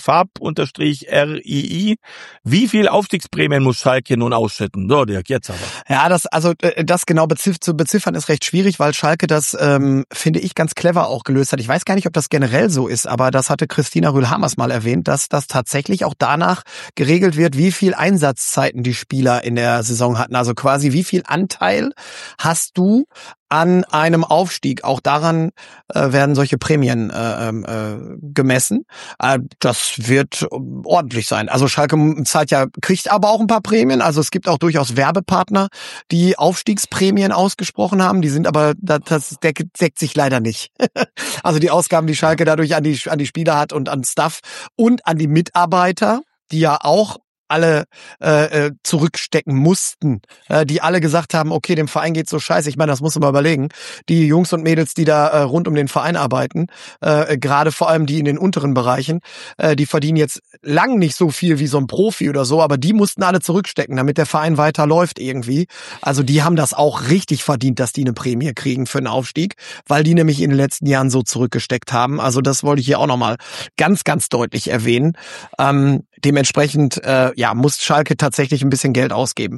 Fab_RII. Wie viel Aufstiegsprämien muss Schalke nun ausschütten? So, Dirk, jetzt aber. Ja, das genau zu beziffern ist recht schwierig, weil Schalke das, finde ich, ganz clever auch gelöst hat. Ich weiß gar nicht, ob das generell so ist, aber das hatte Christina Rühl-Hamers mal erwähnt, dass das tatsächlich auch danach geregelt wird, wie viel Einsatzzeiten die Spieler in der Saison hatten. Also quasi, wie viel Anteil hast du an einem Aufstieg? Auch daran werden solche Prämien gemessen. Das wird ordentlich sein. Also Schalke kriegt aber auch ein paar Prämien. Also es gibt auch durchaus Werbepartner, die Aufstiegsprämien ausgesprochen haben. Die sind aber, das deckt sich leider nicht. Also die Ausgaben, die Schalke dadurch an die Spieler hat und an Staff und an die Mitarbeiter, die ja auch alle zurückstecken mussten, die alle gesagt haben, okay, dem Verein geht's so scheiße. Ich meine, das muss man mal überlegen. Die Jungs und Mädels, die da rund um den Verein arbeiten, gerade vor allem die in den unteren Bereichen, die verdienen jetzt lang nicht so viel wie so ein Profi oder so, aber die mussten alle zurückstecken, damit der Verein weiterläuft irgendwie. Also die haben das auch richtig verdient, dass die eine Prämie kriegen für einen Aufstieg, weil die nämlich in den letzten Jahren so zurückgesteckt haben. Also das wollte ich hier auch nochmal ganz, ganz deutlich erwähnen. Dementsprechend muss Schalke tatsächlich ein bisschen Geld ausgeben.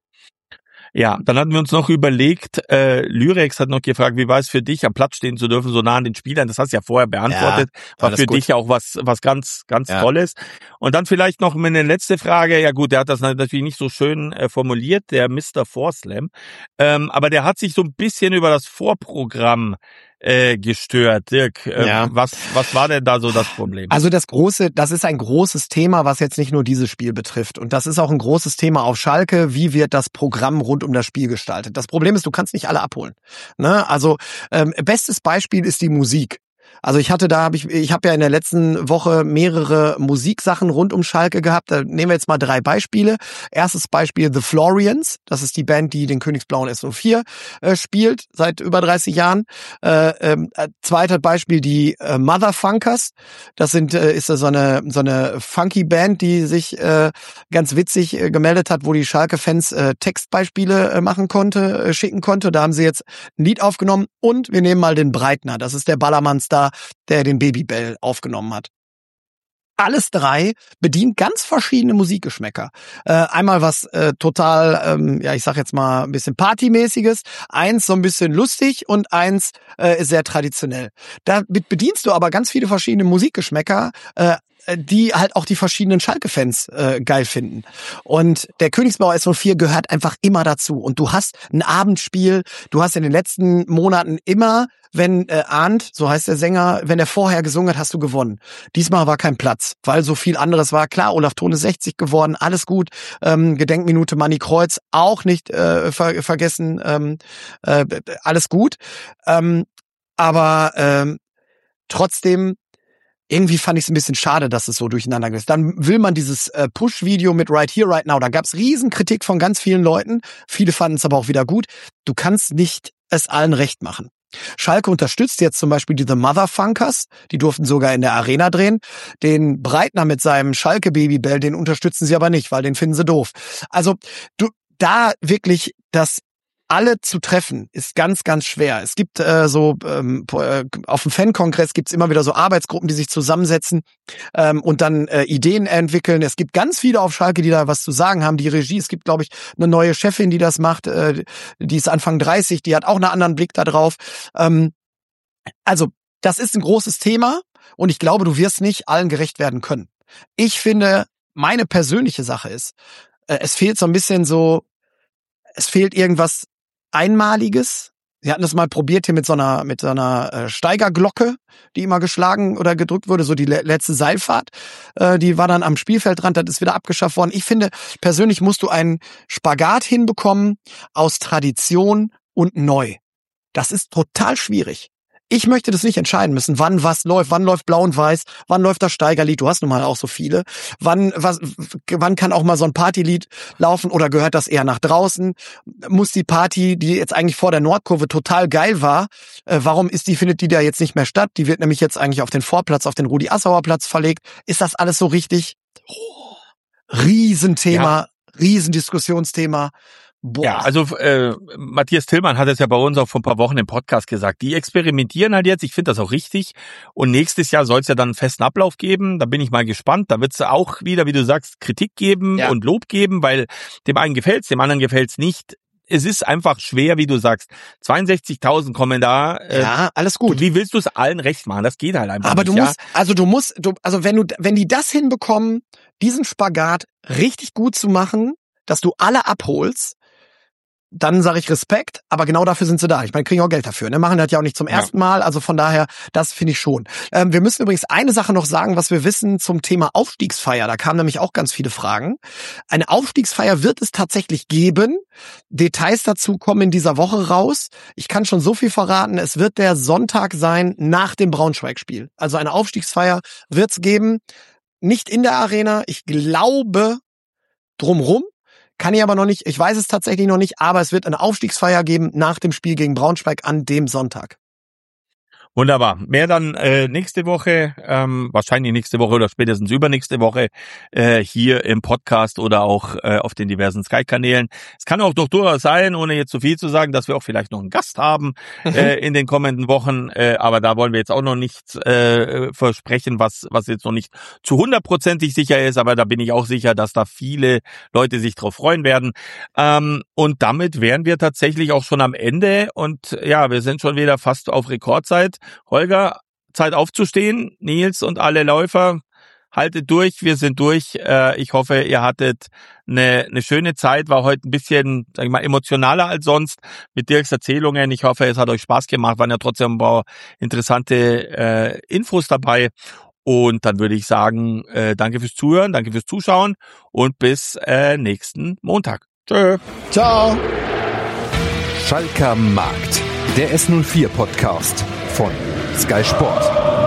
Ja, dann hatten wir uns noch überlegt, Lyrex hat noch gefragt, wie war es für dich, am Platz stehen zu dürfen, so nah an den Spielern? Das hast du ja vorher beantwortet. Ja, war für dich ja auch was ganz, ganz Tolles. Und dann vielleicht noch eine letzte Frage. Ja gut, der hat das natürlich nicht so schön formuliert, der Mr. Forslam. Aber der hat sich so ein bisschen über das Vorprogramm gestört. Dirk, was war denn da so das Problem? Also das ist ein großes Thema, was jetzt nicht nur dieses Spiel betrifft. Und das ist auch ein großes Thema auf Schalke. Wie wird das Programm rund um das Spiel gestaltet? Das Problem ist, du kannst nicht alle abholen. Ne? Also bestes Beispiel ist die Musik. Also ich habe ja in der letzten Woche mehrere Musiksachen rund um Schalke gehabt. Da nehmen wir jetzt mal 3 Beispiele. Erstes Beispiel The Florians. Das ist die Band, die den Königsblauen S04 spielt seit über 30 Jahren. Zweites Beispiel die Motherfunkers. Das ist so eine funky Band, die sich ganz witzig gemeldet hat, wo die Schalke-Fans Textbeispiele schicken konnte. Da haben sie jetzt ein Lied aufgenommen. Und wir nehmen mal den Breitner. Das ist der Ballermann-Star, der den Babybell aufgenommen hat. Alles 3 bedient ganz verschiedene Musikgeschmäcker. Einmal was total, ich sag jetzt mal ein bisschen Partymäßiges, eins so ein bisschen lustig und eins ist sehr traditionell. Damit bedienst du aber ganz viele verschiedene Musikgeschmäcker, die halt auch die verschiedenen Schalke-Fans geil finden. Und der Königsblau S04 gehört einfach immer dazu. Und du hast ein Abendspiel, du hast in den letzten Monaten immer wenn Arndt, so heißt der Sänger, wenn er vorher gesungen hat, hast du gewonnen. Diesmal war kein Platz, weil so viel anderes war. Klar, Olaf Thon ist 60 geworden, alles gut. Gedenkminute Manni Kreuz auch nicht vergessen, alles gut. Aber trotzdem, irgendwie fand ich es ein bisschen schade, dass es so durcheinander ist. Dann will man dieses Push-Video mit Right Here, Right Now. Da gab es Riesenkritik von ganz vielen Leuten. Viele fanden es aber auch wieder gut. Du kannst nicht es allen recht machen. Schalke unterstützt jetzt zum Beispiel die The Motherfunkers. Die durften sogar in der Arena drehen. Den Breitner mit seinem Schalke-Babybell, den unterstützen sie aber nicht, weil den finden sie doof. Also da wirklich das alle zu treffen, ist ganz, ganz schwer. Es gibt auf dem Fan-Kongress gibt's immer wieder so Arbeitsgruppen, die sich zusammensetzen und dann Ideen entwickeln. Es gibt ganz viele auf Schalke, die da was zu sagen haben. Die Regie, es gibt, glaube ich, eine neue Chefin, die das macht. Die ist Anfang 30, die hat auch einen anderen Blick da drauf. Also, das ist ein großes Thema und ich glaube, du wirst nicht allen gerecht werden können. Ich finde, meine persönliche Sache ist, es fehlt so ein bisschen es fehlt irgendwas Einmaliges. Sie hatten das mal probiert hier mit so einer Steigerglocke, die immer geschlagen oder gedrückt wurde, so die letzte Seilfahrt. Die war dann am Spielfeldrand, das ist wieder abgeschafft worden. Ich finde, persönlich musst du einen Spagat hinbekommen aus Tradition und neu. Das ist total schwierig. Ich möchte das nicht entscheiden müssen, wann was läuft. Wann läuft Blau und Weiß? Wann läuft das Steigerlied? Du hast nun mal auch so viele. Wann kann auch mal so ein Partylied laufen oder gehört das eher nach draußen? Muss die Party, die jetzt eigentlich vor der Nordkurve total geil war, findet die da jetzt nicht mehr statt? Die wird nämlich jetzt eigentlich auf den Vorplatz, auf den Rudi-Assauer-Platz verlegt. Ist das alles so richtig? Riesenthema, Riesendiskussionsthema. Boah. Ja, also Matthias Tillmann hat es ja bei uns auch vor ein paar Wochen im Podcast gesagt. Die experimentieren halt jetzt, ich finde das auch richtig. Und nächstes Jahr soll es ja dann einen festen Ablauf geben. Da bin ich mal gespannt. Da wird es auch wieder, wie du sagst, Kritik geben und Lob geben, weil dem einen gefällt's, dem anderen gefällt's nicht. Es ist einfach schwer, wie du sagst. 62.000 kommen da. Ja, alles gut. Wie willst du es allen recht machen? Das geht halt einfach aber nicht. Aber wenn die das hinbekommen, diesen Spagat richtig gut zu machen, dass du alle abholst, dann sage ich Respekt, aber genau dafür sind sie da. Ich meine, kriegen auch Geld dafür. Ne? Machen das ja auch nicht zum ersten Mal, also von daher, das finde ich schon. Wir müssen übrigens eine Sache noch sagen, was wir wissen zum Thema Aufstiegsfeier. Da kamen nämlich auch ganz viele Fragen. Eine Aufstiegsfeier wird es tatsächlich geben. Details dazu kommen in dieser Woche raus. Ich kann schon so viel verraten, es wird der Sonntag sein nach dem Braunschweig-Spiel. Also eine Aufstiegsfeier wird es geben. Nicht in der Arena, ich glaube drumrum. Kann ich aber noch nicht, ich weiß es tatsächlich noch nicht, aber es wird eine Aufstiegsfeier geben nach dem Spiel gegen Braunschweig an dem Sonntag. Wunderbar. Mehr dann nächste Woche, wahrscheinlich nächste Woche oder spätestens übernächste Woche hier im Podcast oder auch auf den diversen Sky-Kanälen. Es kann auch durchaus sein, ohne jetzt zu viel zu sagen, dass wir auch vielleicht noch einen Gast haben in den kommenden Wochen. Aber da wollen wir jetzt auch noch nichts versprechen, was jetzt noch nicht zu 100%ig sicher ist. Aber da bin ich auch sicher, dass da viele Leute sich drauf freuen werden. Und damit wären wir tatsächlich auch schon am Ende. Und ja, wir sind schon wieder fast auf Rekordzeit. Holger, Zeit aufzustehen. Nils und alle Läufer, haltet durch, wir sind durch. Ich hoffe, ihr hattet eine schöne Zeit, war heute ein bisschen, sag ich mal, emotionaler als sonst mit Dirks Erzählungen. Ich hoffe, es hat euch Spaß gemacht, waren ja trotzdem ein paar interessante Infos dabei. Und dann würde ich sagen, danke fürs Zuhören, danke fürs Zuschauen und bis nächsten Montag. Tschö. Ciao. Schalker Markt, der S04 Podcast von Sky Sport.